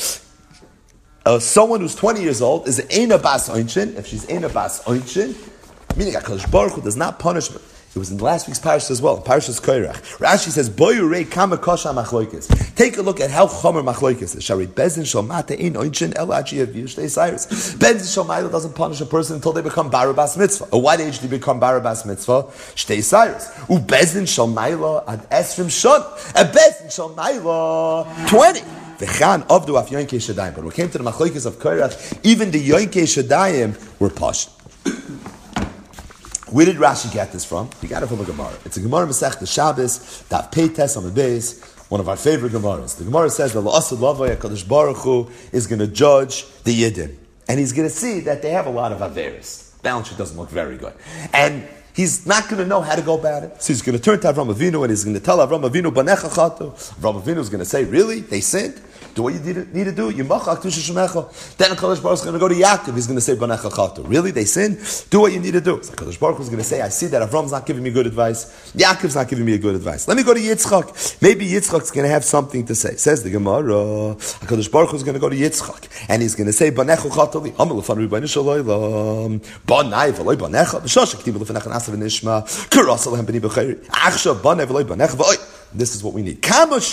Someone who's 20 years old is Eina Bas Oinchin. If she's Eina Bas Oinchin, meaning HaKadosh Baruch Hu does not punish her. It was in last week's parasha as well, in Parashas Koirach. Rashi says, Boyu rei kama kosha machloikis. Take a look at how chomer machloikis is. Shari bezin shalmata ein oinchin el achi aviv shtei cyrus. Bezin shalmata doesn't punish a person until they become barabas mitzvah. At what age do they become barabas mitzvah? Shtei cyrus. U bezin shalmaila ad esrim shon. A bezin shalmaila 20. V'chan avdu af yonkei shadayim. But when it came to the machloikis of Koirach, even the yonkei shadayim were pushed. Where did Rashi get this from? He got it from a Gemara. It's a Gemara Masechta Shabbos, Daf Peites on the base, one of our favorite Gemaras. The Gemara says that La'asad Lavai HaKadosh Baruch Hu is going to judge the Yidden. And he's going to see that they have a lot of Averis. Balance sheet doesn't look very good. And he's not going to know how to go about it. So he's going to turn to Avram Avinu and he's going to tell Avram Avinu, Banecha Chatu. Avram Avinu is going to say, really? They sinned? Do what you need to do. Then HaKadosh Baruch Hu is going to go to Yaakov. He's going to say, Banecha Chatu. Really? They sinned? Do what you need to do. So HaKadosh Baruch Hu is going to say, I see that Avram's not giving me good advice. Yaakov's not giving me a good advice. Let me go to Yitzchak. Maybe Yitzchak's going to have something to say. Says the Gemara, HaKadosh Baruch Hu is going to go to Yitzchak. And he's going to say, Banecha Chatu li. Hamel Lefan Ribono Shel Olam. Banai v'loi Banecha. B'shosha k'tibu Lefenecha Nasa v'nishma. K'rasa lehem b'ni b'chayri. Achshav Banai v'loi Banecha v'oi. This is what we need. How many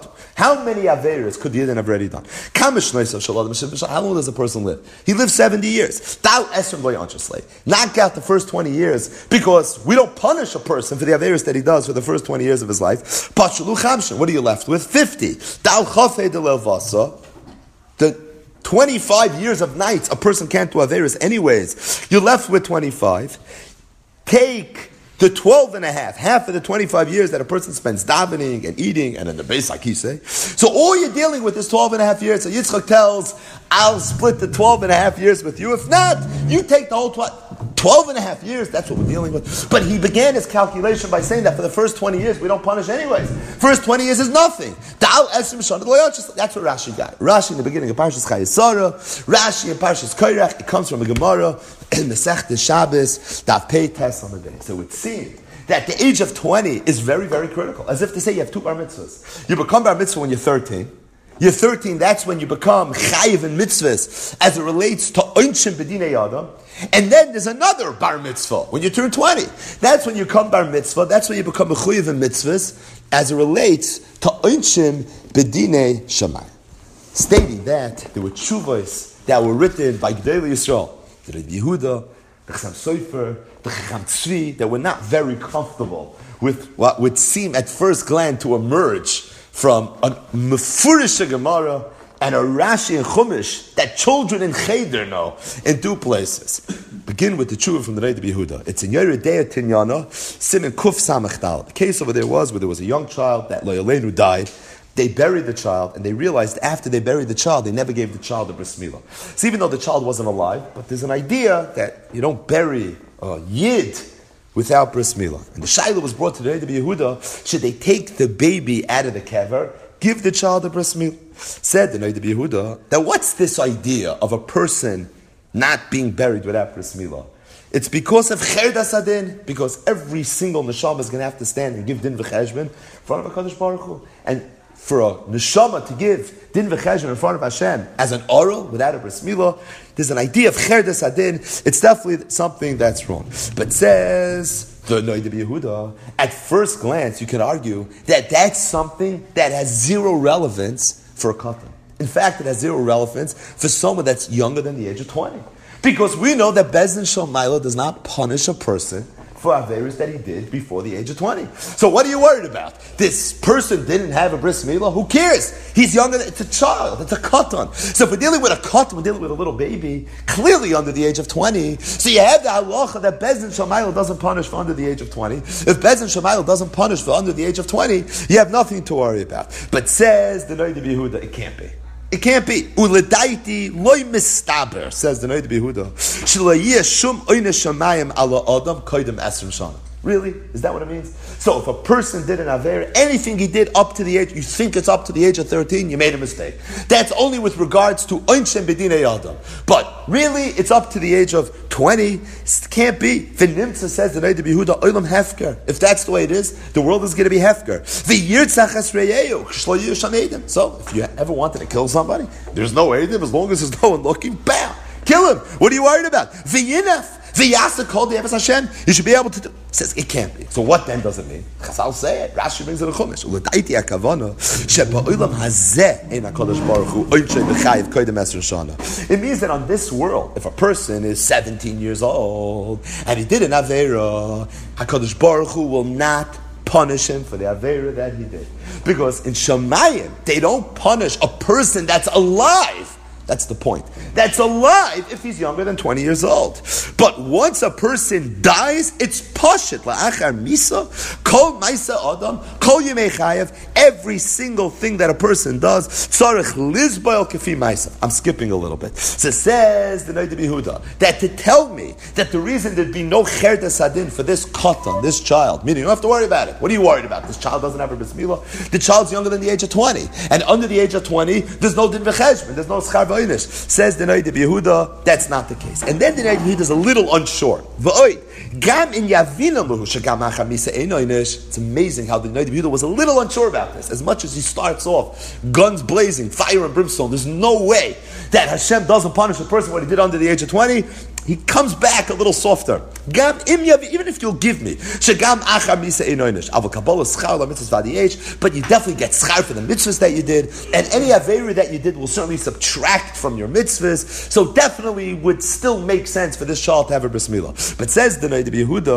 Averas could the Yidden have already done? How long does a person live? He lives 70 years. Knock out the first 20 years because we don't punish a person for the Averas that he does for the first 20 years of his life. What are you left with? 50. The 25 years of nights a person can't do Averas anyways. You're left with 25. Take the 12 and a half of the 25 years that a person spends davening and eating and in the base, like he say. So all you're dealing with is 12 and a half years. So Yitzchak tells, I'll split the 12 and a half years with you. If not, you take the whole 12 and a half years. That's what we're dealing with. But he began his calculation by saying that for the first 20 years, we don't punish anyways. First 20 years is nothing. That's what Rashi got. Rashi in the beginning of Parshas Chayei Sarah, Rashi in Parshas Koirach, it comes from a Gemara in the Masechta Shabbos, Daf Peites on the day. So it seems that the age of 20 is very, very critical. As if to say you have two bar mitzvahs. You become bar mitzvah when you're 13. You're 13, that's when you become chayiv in mitzvahs as it relates to oinshim b'dinei adam. And then there's another bar mitzvah when you turn 20. That's when you become bar mitzvah. That's when you become a chayiv in mitzvahs as it relates to oinshim b'dinei shamayim. Stating that there were tshuvos that were written by Gedolei Yisrael, the Rebbe Yehuda, the Chassam Sofer, the Chacham Tzvi, that were not very comfortable with what would seem at first glance to emerge from a Mefurish Gemara and a Rashi and Chumash that children in Cheder know in two places. Begin with the tshuva from the Rebbe Yehuda. It's in Yeridea Tinyana, Siman Kuf Samach Dal. The case over there was where there was a young child that Lo Yaleinu died. They buried the child, and they realized after they buried the child, they never gave the child a bris milah. So even though the child wasn't alive, but there's an idea that you don't bury a yid without bris milah. And the shaila was brought to the Rebbe Yehuda, should they take the baby out of the kever, give the child a bris milah? Said the Rebbe Yehuda, that what's this idea of a person not being buried without bris milah? It's because of Cherdas Adin, because every single neshama is going to have to stand and give din v'cheshbon in front of HaKadosh Baruch Hu. And for a neshama to give din v'cheshbon in front of Hashem as an oral without a bris milah, there's an idea of cherdes adin. It's definitely something that's wrong. But says the Noida Yehuda, at first glance, you can argue that that's something that has zero relevance for a katan. In fact, it has zero relevance for someone that's younger than the age of 20. Because we know that Beis Din Shel Maila does not punish a person for averos that he did before the age of 20. So what are you worried about? This person didn't have a bris milah? Who cares? He's younger. It's a child. It's a katan. So if we're dealing with a katan, we're dealing with a little baby, clearly under the age of 20. So you have the halacha that Beis Din Shel Maila doesn't punish for under the age of 20. If Beis Din Shel Maila doesn't punish for under the age of 20, you have nothing to worry about. But says the Noida Yehuda, it can't be. It can't be. Uledaiti loy mistaber, says the Noida Yehuda. Sh'lo shum oyne shamayim ala adam koydem esrim shana. Really? Is that what it means? So if a person did an aver, anything he did up to the age, you think it's up to the age of 13, you made a mistake. That's only with regards to Einshem Bedinei Adam. But really, it's up to the age of 20. It can't be. V'nimtza says the Noida Yehuda, Olam Hefker. If that's the way it is, the world is going to be Hefker. V'yirtzach es reyeyu, shlo yisham edim. So if you ever wanted to kill somebody, there's no edim, as long as there's no one looking, bam! Kill him! What are you worried about? V'yinef. V'yasa called the Eves Hashem. You should be able to do. It says it can't be. So what then does it mean? Chazal say it. Rashi brings it in Chumash. U'ledaiti hakavana she'ba'olam hazeh ein HaKadosh Baruch Hu oinshei b'chayiv koydem esr shana. It means that on this world, if a person is 17 years old and he did an avera, HaKadosh Baruch Hu will not punish him for the avera that he did. Because in Shamayim, they don't punish a person that's alive. That's the point. That's alive if he's younger than 20 years old. But once a person dies, it's pashit. La'achar misa, kol maisa adam, kol yemei chayev. Every single thing that a person does, tzarech lizboil kefi maisa. I'm skipping a little bit. So says the Noida Yehuda, that to tell me that the reason there'd be no cherdes adin for this katan, this child, meaning you don't have to worry about it. What are you worried about? This child doesn't have a bris milah. The child's younger than the age of 20. And under the age of 20, there's no din v'cheshbon, there's no schar. Says the Noida Yehuda, that's not the case. And then the Noida Yehuda is a little unsure. It's amazing how the Noida Yehuda was a little unsure about this. As much as he starts off, guns blazing, fire and brimstone, there's no way that Hashem doesn't punish a person what he did under the age of 20. He comes back a little softer. Even if you'll give me, but you definitely get schar for the mitzvahs that you did, and any avera that you did will certainly subtract from your mitzvahs. So definitely would still make sense for this child to have a bris milah. But says the Noida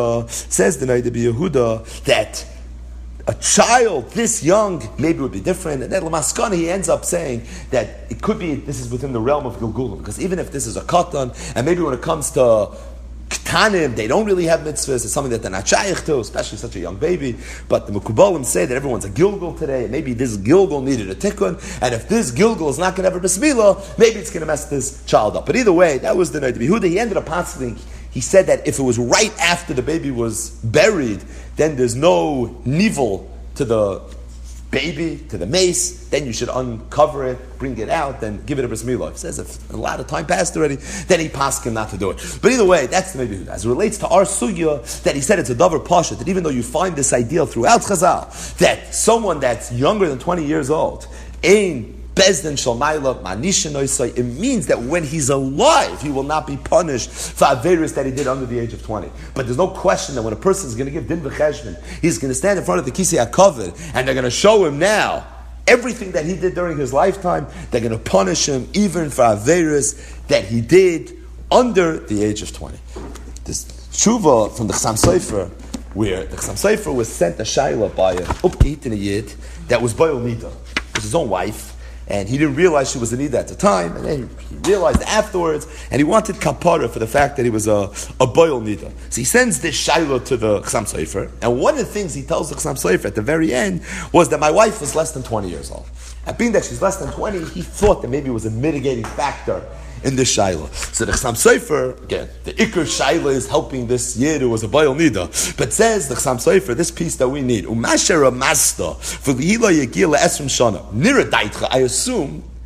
Yehuda, that a child this young maybe would be different, and then Lamaskana he ends up saying that it could be this is within the realm of Gilgulim, because even if this is a katan, and maybe when it comes to Ktanim, they don't really have mitzvahs. It's something that they're not shaykh to, especially such a young baby. But the Mekubalim say that everyone's a Gilgul today, and maybe this Gilgul needed a tikkun, and if this Gilgul is not going to have a bris milah, maybe it's going to mess this child up. But either way, that was the Noida Yehuda. He ended up answering. He said that if it was right after the baby was buried, then there's no nivel to the baby, to the mace, then you should uncover it, bring it out, then give it a bris milah. He says if a lot of time passed already, then he passed him not to do it. But either way, that's the Noida Yehuda. As it relates to our sugya, that he said it's a davar pasha, that even though you find this ideal throughout Chazal, that someone that's younger than 20 years old, ain't Beis Din Shel Maila, Manisha Noisai, it means that when he's alive, he will not be punished for averos that he did under the age of 20. But there's no question that when a person is going to give din v'cheshbon, he's going to stand in front of the Kisei HaKavod, and they're going to show him now everything that he did during his lifetime. They're going to punish him even for averos that he did under the age of 20. This tshuva from the Chassam Sofer, where the Chassam Sofer was sent a shayla by a update in a yid that was Boil Nida, was his own wife. And he didn't realize she was a nida at the time, and then he realized afterwards, and he wanted kapara for the fact that he was a boil nida. So he sends this shayla to the Chassam Sofer, and one of the things he tells the Chassam Sofer at the very end was that my wife was less than 20 years old. And being that she's less than 20, he thought that maybe it was a mitigating factor in this shayla. So the Chassam Sofer, again, the ikr shayla is helping this yid who was a boil nida. But says the Chassam Sofer, this piece that we need, Umasher Masta, for the Hila Yagila Esrim Shana, Niradaitra, I assume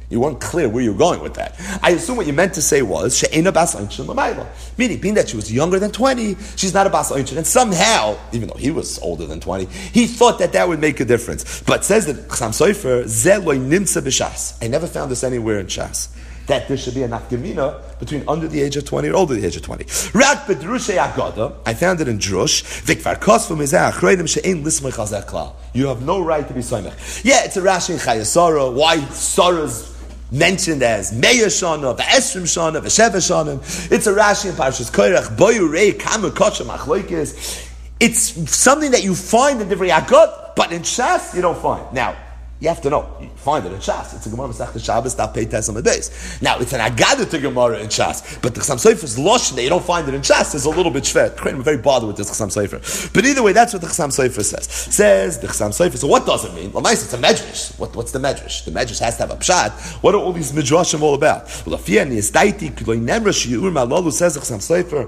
You weren't clear where you were going with that. I assume what you meant to say was she'ena bas einchin l'mayla, meaning being that she was younger than 20, she's not a bas einchin, and somehow, even though he was older than 20, he thought that would make a difference. But says that Chassam Sofer ze lo nimtza b'shas. I never found this anywhere in Shas, that there should be a nafkamina between under the age of 20 or over the age of 20. Rak bedrushay agada, I found it in Drush. Vikvar kosvu mizeh achreidim she'ein lismei chazek klal. You have no right to be soymech. Yeah, it's a Rashi in Chayasara. Why Sarah's mentioned as Meir Shana, V'esrim Shana, V'sheva Shana. It's a Rashi in Parashas Korach. Boyu rei kamu kosher machloikis. It's something that you find in different Yagod, but in Shas you don't find. Now, you have to know. You find it in Shas. It's a Gemara Masechta Shabbos, Daf Pei Tes on the base. Now, it's an Agada to Gemara in Shas, but the Chassam Sofer's Loshen that you don't find it in Shas is a little bit shver. I'm very bothered with this Chassam Sofer. But either way, that's what the Chassam Sofer says. Says the Chassam Sofer. So what does it mean? Well, nice, it's a Medrash. What's the Medrash? The Medrash has to have a Pshat. What are all these Midrashim all about? Well, Afia Niestaiti K'loi Nemra Shiur Malolu says the Chassam Sofer.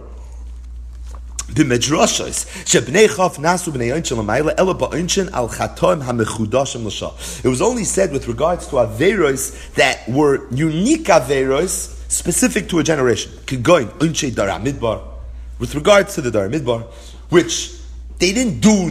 The Medrashos shebnei chaf nasu bnei einchin l'mayla ela ba'einchin al chatoim hamechudashim l'shah. It was only said with regards to averos that were unique averos specific to a generation. Kigoin einchin dara midbar. With regards to the dara midbar, which they didn't do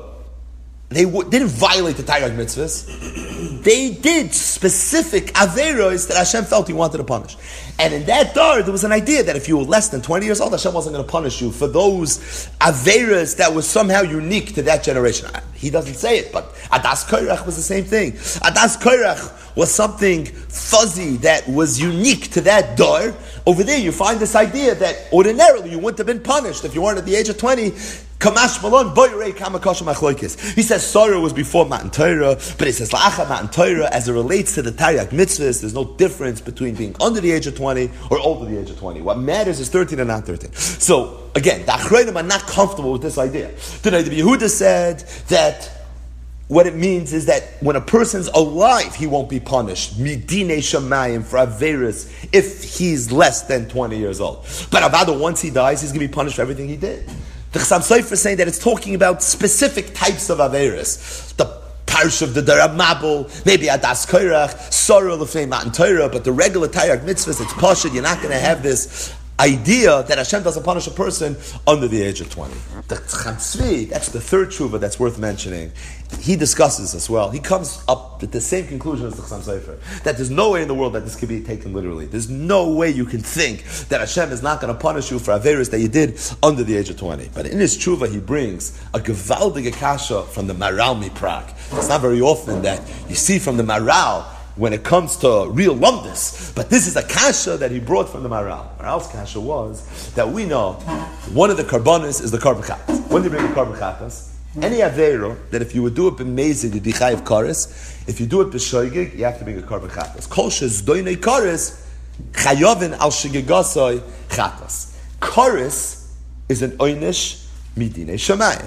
they didn't violate the Taryag mitzvahs. They did specific averos that Hashem felt He wanted to punish. And in that dar, there was an idea that if you were less than 20 years old, Hashem wasn't going to punish you for those averos that was somehow unique to that generation. He doesn't say it, but Adas Korach was the same thing. Adas Korach was something fuzzy that was unique to that dar. Over there, you find this idea that ordinarily you wouldn't have been punished if you weren't at the age of 20. Kamash Malon Boyrei Kamakosha Machloikis. He says Sarah was before Matan Torah, but he says La'acha Matan Torah as it relates to the Taryag mitzvahs. There's no difference between being under the age of 20 or over the age of 20. What matters is 13 and not 13. So again, the Achronim are not comfortable with this idea. The Yehuda said that what it means is that when a person's alive, he won't be punished. Midine Shamayim for Averis if he's less than 20 years old. But Avada, once he dies, he's going to be punished for everything he did. The Chassam Sofer is saying that it's talking about specific types of Averis. The Parsh of the Darab Mabul, maybe Adas Korach, Sorah L'fnei Matan Torah, but the regular Taryag mitzvahs, it's Pashut, you're not going to have this idea that Hashem doesn't punish a person under the age of 20. The Chaim Tzvi, that's the third tshuva that's worth mentioning. He discusses as well. He comes up with the same conclusion as the Chassam Sofer, that there's no way in the world that this could be taken literally. There's no way you can think that Hashem is not going to punish you for averis that you did under the age of 20. But in his tshuva, he brings a gewaldige kasha from the Maral Prague. It's not very often that you see from the Maral when it comes to real lumdus. But this is a kasha that he brought from the Maral. Maral's kasha was that we know one of the karbanis is the karban chatas. When do you bring the karban chatas? Any avero that if you would do it b'mezid, you'd be chayiv kares. If you do it b'shoigig, you have to bring a karban chatas. Kol shezdoinei kares chayovin al shigigasoi chatas. Kares is an oynish midinei shamayim.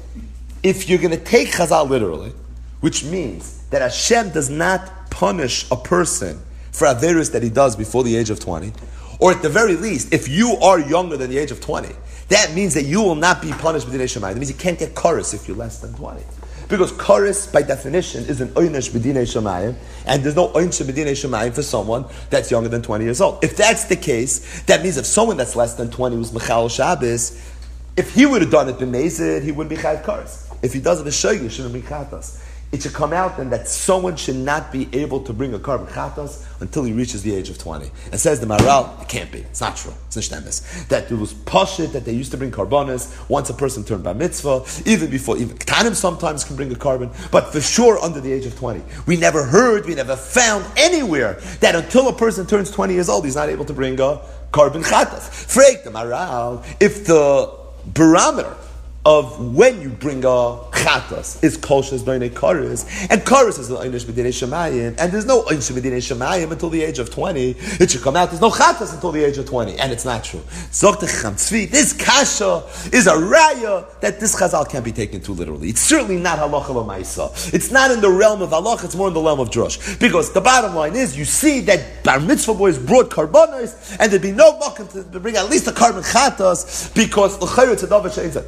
If you're going to take Chazal literally, which means that Hashem does not punish a person for averos that he does before the age of 20, or at the very least, if you are younger than the age of 20, that means that you will not be punished b'dinei shamayim. That means you can't get kares if you're less than 20. Because kares, by definition, is an oynish b'dinei shamayim, and there's no oynish b'dinei shamayim for someone that's younger than 20 years old. If that's the case, that means if someone that's less than 20 was Mechal Shabbos, if he would have done it b'mezid, he wouldn't be chayiv kares. If he does it b'shoigig, he shouldn't be chatas. It should come out then that someone should not be able to bring a karban chatas until he reaches the age of 20. And says the Maral, it can't be. It's not true. It's nishnemes. That it was pashit that they used to bring karbanas once a person turned bar mitzvah, even before, even ketanim sometimes can bring a karban, but for sure under the age of 20. We never found anywhere that until a person turns 20 years old, he's not able to bring a karban chatas. Freik the Maral, if the barometer of when you bring a chatas is koshes doinei kares, and kares is the einish b'dinei shamayim, and there's no einish b'dinei shamayim until the age of 20. It should come out there's no chatas until the age of 20, and it's not true. Zok Chaim Tzvi, this kasha is a raya that this chazal can't be taken too literally. It's certainly not halacha l'maisa. It's not in the realm of halacha. It's more in the realm of drush. Because the bottom line is, you see that bar mitzvah boys brought karbanos, and there'd be no makom to bring at least a karban chatas because l'chayr it's a davar she'inzat. But Zok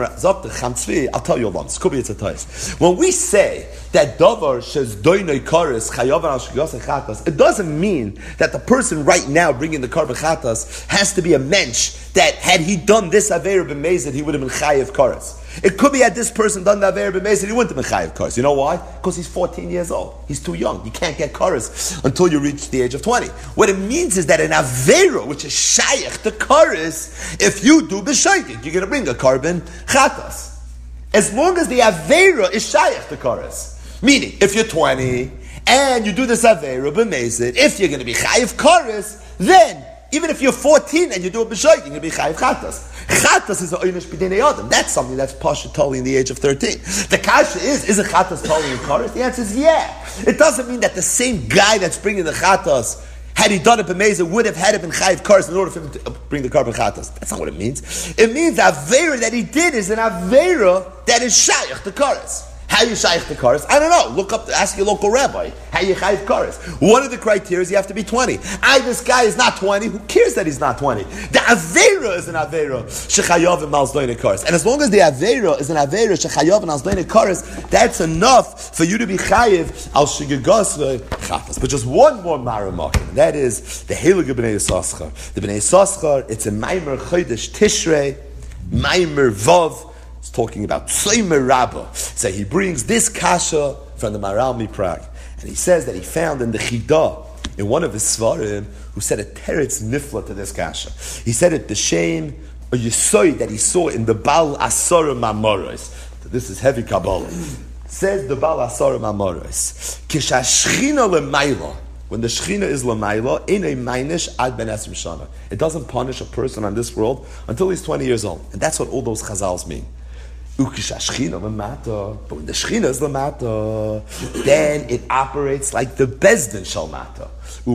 Gemara, I'll tell you once. Could be it's a tais. When we say that davar says doinoi kares chayav al shigos chatas, it doesn't mean that the person right now bringing the karban chatas has to be a mensch that had he done this aver b'mezid he would have been chayav kares. It could be had this person done the aver b'mezid he wouldn't have been chayav kares. You know why? Because he's 14 years old. He's too young. You can't get kares until you reach the age of 20. What it means is that an avera which is shayach to kares, if you do b'shaykik, you're going to bring a karban chatas. As long as the avera is shayach to kares. Meaning, if you're 20 and you do this avera b'mezid, if you're going to be chayav kares, then even if you're 14 and you do a b'shaykik, you're going to be chayav chatas. Chatas is a oynish b'dinei adam. That's something that's pasha totally in the age of 13. The kasha is a chatas totally in kares? The answer is yeah. It doesn't mean that the same guy that's bringing the chatas, had he done it b'mezid, would have had it in chayiv kares in order for him to bring the karban chatas. That's not what it means. It means the avera that he did is an avera that is shayach to kares. How you shaykh the kares? I don't know. Look up, ask your local rabbi. How you shaykh kares? One of the criteria is you have to be 20. This guy is not 20. Who cares that he's not 20? The avera is an avera shechayav and malzdoine kares. And as long as the avera is an avera shechayav and malzdoine kares, that's enough for you to be chayiv al shigagos chatas. But just one more maramak. That is the Heilige Bnei Yissaschar. The Bnei Yissaschar. It's a Maimer Chodesh Tishrei, Maimer Vav. Talking about Tzeimer Rabbah. So he brings this kasha from the Maharal Miprag. And he says that he found in the Chidah, in one of his Svarim, who said a teretz nifla to this kasha. He said it the shame, a yisoy that he saw in the Baal Asara Mamoros. This is heavy Kabbalah. Says the Baal Asara Mamoros. Kishashchina lemayla. When the Shechina is Lamaila, in a mainish ad ben esrim shana. It doesn't punish a person on this world until he's 20 years old. And that's what all those chazals mean. But when the Shechina is Lamata, then it operates like the Bezdin Shalmata.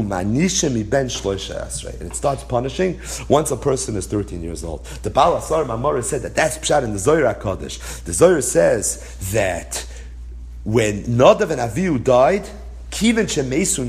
And it starts punishing once a person is 13 years old. The Baal Asar Mamora said that that's pshat in the Zohar HaKadosh. The Zohar says that when Nadav and Avihu died, they knew that the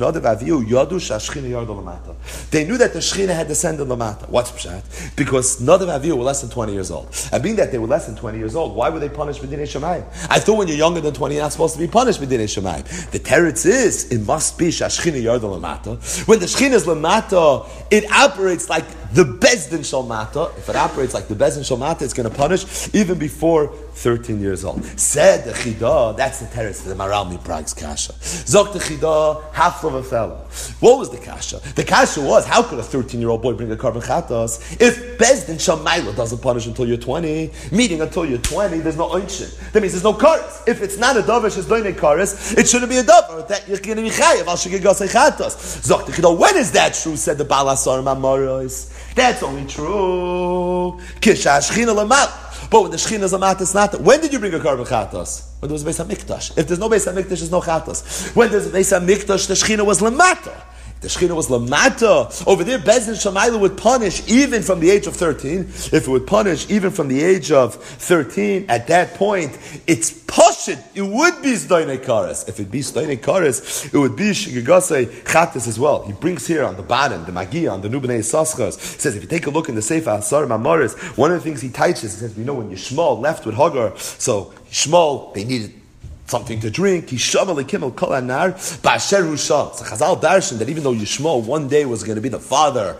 Shechina had descended Lamata. What's pshat? Because Nadav and Avihu were less than 20 years old. And being that they were less than 20 years old, why were they punished with Dinei Shemayim? I thought when you're younger than 20, you're not supposed to be punished with Dinei Shemayim. The teretz is, it must be Shechina Yarda Lamata. When the Shechina is Lamata, it operates like the Bezdin Shalmata. If it operates like the Bezdin Shalmata, it's going to punish even before 13 years old. Said the Chidah, that's the teretz, the Maharal Miprag's kasha. Zok the Chidah, half of a fellow. What was the kasha? The kasha was, how could a 13-year-old boy bring a karban chatas if Bezdin Shamayla doesn't punish until you're 20? Meaning until you're 20, there's no oinshin. That means there's no kares. If it's not a davar shezdoine kares, it shouldn't be a davar that you're going to be chayav al shigigosei chatas. Zok the Chidah, when is that true? Said the Baal Asar Mamoros. That's only true. Kisha Shechina Lamal. But when the Shechina is Lamat, it's not. When did you bring a karban chatas? When there was a Beis HaMikdash. If there's no Beis HaMikdash, there's no chatas. When there's a Beis HaMikdash, the Shechina was Lamata. The Shechina was Lamata. Over there, Bezdin Shamayla would punish even from the age of 13. If it would punish even from the age of 13, at that point, it's Poshit. It would be Zdoinei Kares. If it be Zdoinei Kares, it would be Shigigosei Chatas as well. He brings here on the bottom, the Magia, on the Nubnei Saschas, says, if you take a look in the Sefer Asar Mamoris, one of the things he teaches, he says, we know when Yishmael left with Hagar, so Yishmael, they needed something to drink. Yishamal lekimel kol anar ba'asher husham. So Chazal darshan that even though Yishmael one day was going to be the father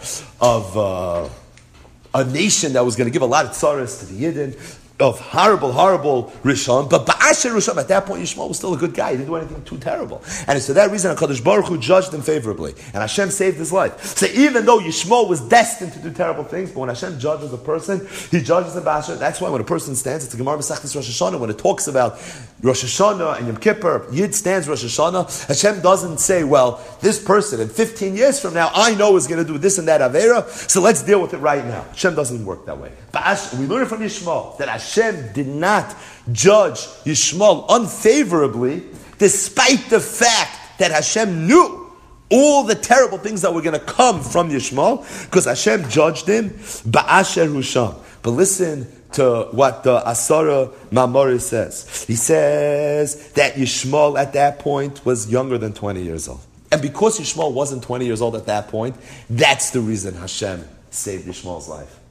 of a nation that was going to give a lot of tzaras to the Yidden, of horrible Rishon, but Ba'asher Rishon, at that point Yishmael was still a good guy. He didn't do anything too terrible. And it's for that reason HaKadosh Baruch Hu judged him favorably. And Hashem saved his life. So even though Yishmael was destined to do terrible things, but when Hashem judges a person, He judges him Ba'asher. That's why when a person stands, it's a Gemara Masechtas Rosh Hashanah, when it talks about Rosh Hashanah and Yom Kippur, Yid stands Rosh Hashanah, Hashem doesn't say, well, this person in 15 years from now, I know is going to do this and that Avera, so let's deal with it right now. Hashem doesn't work that way. Ba'asher, we learn from Yishmael that Hashem did not judge Yishmael unfavorably, despite the fact that Hashem knew all the terrible things that were going to come from Yishmael, because Hashem judged him Ba'asher Husham. But listen to what the Asara Mamori says. He says that Yishmael at that point was younger than 20 years old. And because Yishmael wasn't 20 years old at that point, that's the reason Hashem saved Yishmael's life.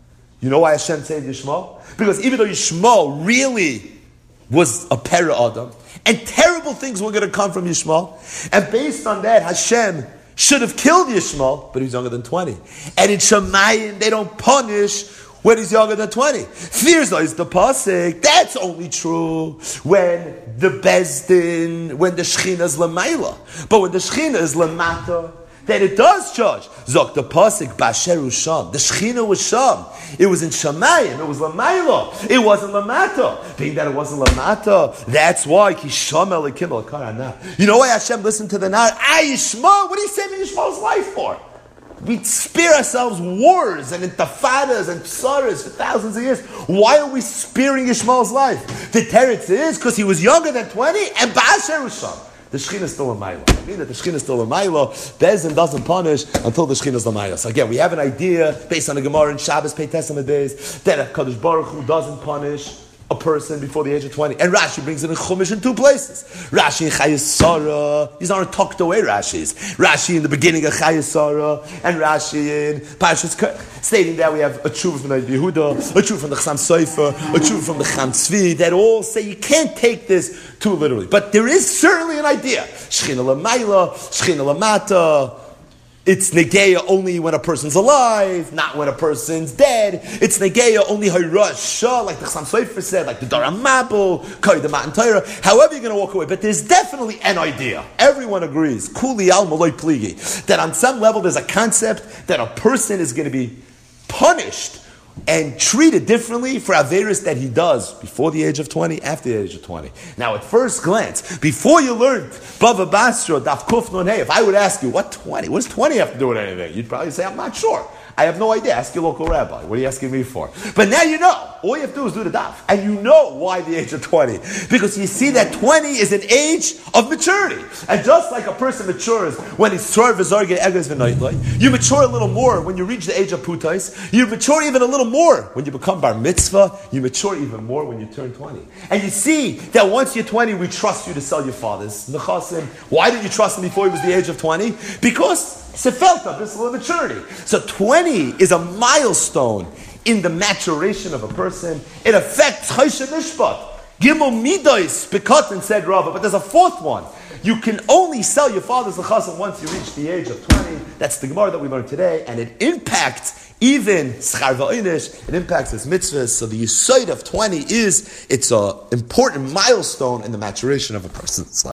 You know why Hashem saved Yishmael? Because even though Yishmael really was a para Adam, and terrible things were going to come from Yishmael, and based on that, Hashem should have killed Yishmael, but he was younger than 20. And in Shemayim, they don't punish when he's younger than 20. Fears is the pasuk. That's only true when the Bezdin, when the Shechina is Lamaila. But when the Shechina is Lamata, then it does judge. Zok the pasuk Basher Sham. The Shechina was Sham. It was in Shemayim. It was Lamaila. It wasn't Lamata. Being that it wasn't Lamata, that's why Kisham Elikim Elkarana. You know why Hashem listened to the Nar? Yishmael. What are you saving Yishmael's life for? We spare ourselves wars and intifadas and tsaras for thousands of years. Why are we sparing Yishmael's life? The teretz is because he was younger than 20 and Basher Sham. The Shechina is still a Maila. I mean that the Shechina is still a Maila. Bezin doesn't punish until the Shechina is a Maila. So again, we have an idea based on the Gemara in Shabbos, Pei Testament days, that Kadosh Baruch Hu doesn't punish a person before the age of 20. And Rashi brings it in Chumash in two places. Rashi in Chayes Sarah. These aren't tucked away Rashis. Rashi in the beginning of Chayes Sarah, and Rashi in Parshas Kor, stating that we have a tshuva from the Yehuda, a tshuva from the Chassam Sofer, a tshuva from the Cham Tzvi, that all say you can't take this too literally. But there is certainly an idea. Shechina L'mayla, Shechina L'mata. It's negeya only when a person's alive, not when a person's dead. It's negeya only hayrasha, like the Chassam Sofer said, like the Daramabel, Kari the Matan Torah. However you're going to walk away. But there's definitely an idea. Everyone agrees. Kuli al maloi pligi. That on some level there's a concept that a person is going to be punished and treated differently for Averis that he does before the age of 20, after the age of 20. Now, at first glance, before you learned Bava Basra, Daf Kuf Nun Hey, if I would ask you, what 20? What does 20 have to do with anything? You'd probably say, I'm not sure. I have no idea. Ask your local rabbi. What are you asking me for? But now you know. All you have to do is do the daf. And you know why the age of 20. Because you see that 20 is an age of maturity. And just like a person matures when he's tzor v'zarge eges v'naitlai, you mature a little more when you reach the age of putais. You mature even a little more when you become bar mitzvah. You mature even more when you turn 20. And you see that once you're 20, we trust you to sell your father's nechasim. Why did you trust him before he was the age of 20? Because sefelta, this is maturity. So 20 is a milestone in the maturation of a person. It affects Choshen Mishpat. Gimel Midos Bekotin said Rava, but there's a fourth one. You can only sell your father's nechasim once you reach the age of 20. That's the Gemara that we learned today, and it impacts even schar va'inish. It impacts his mitzvahs. So the yesod of 20 it's an important milestone in the maturation of a person's life.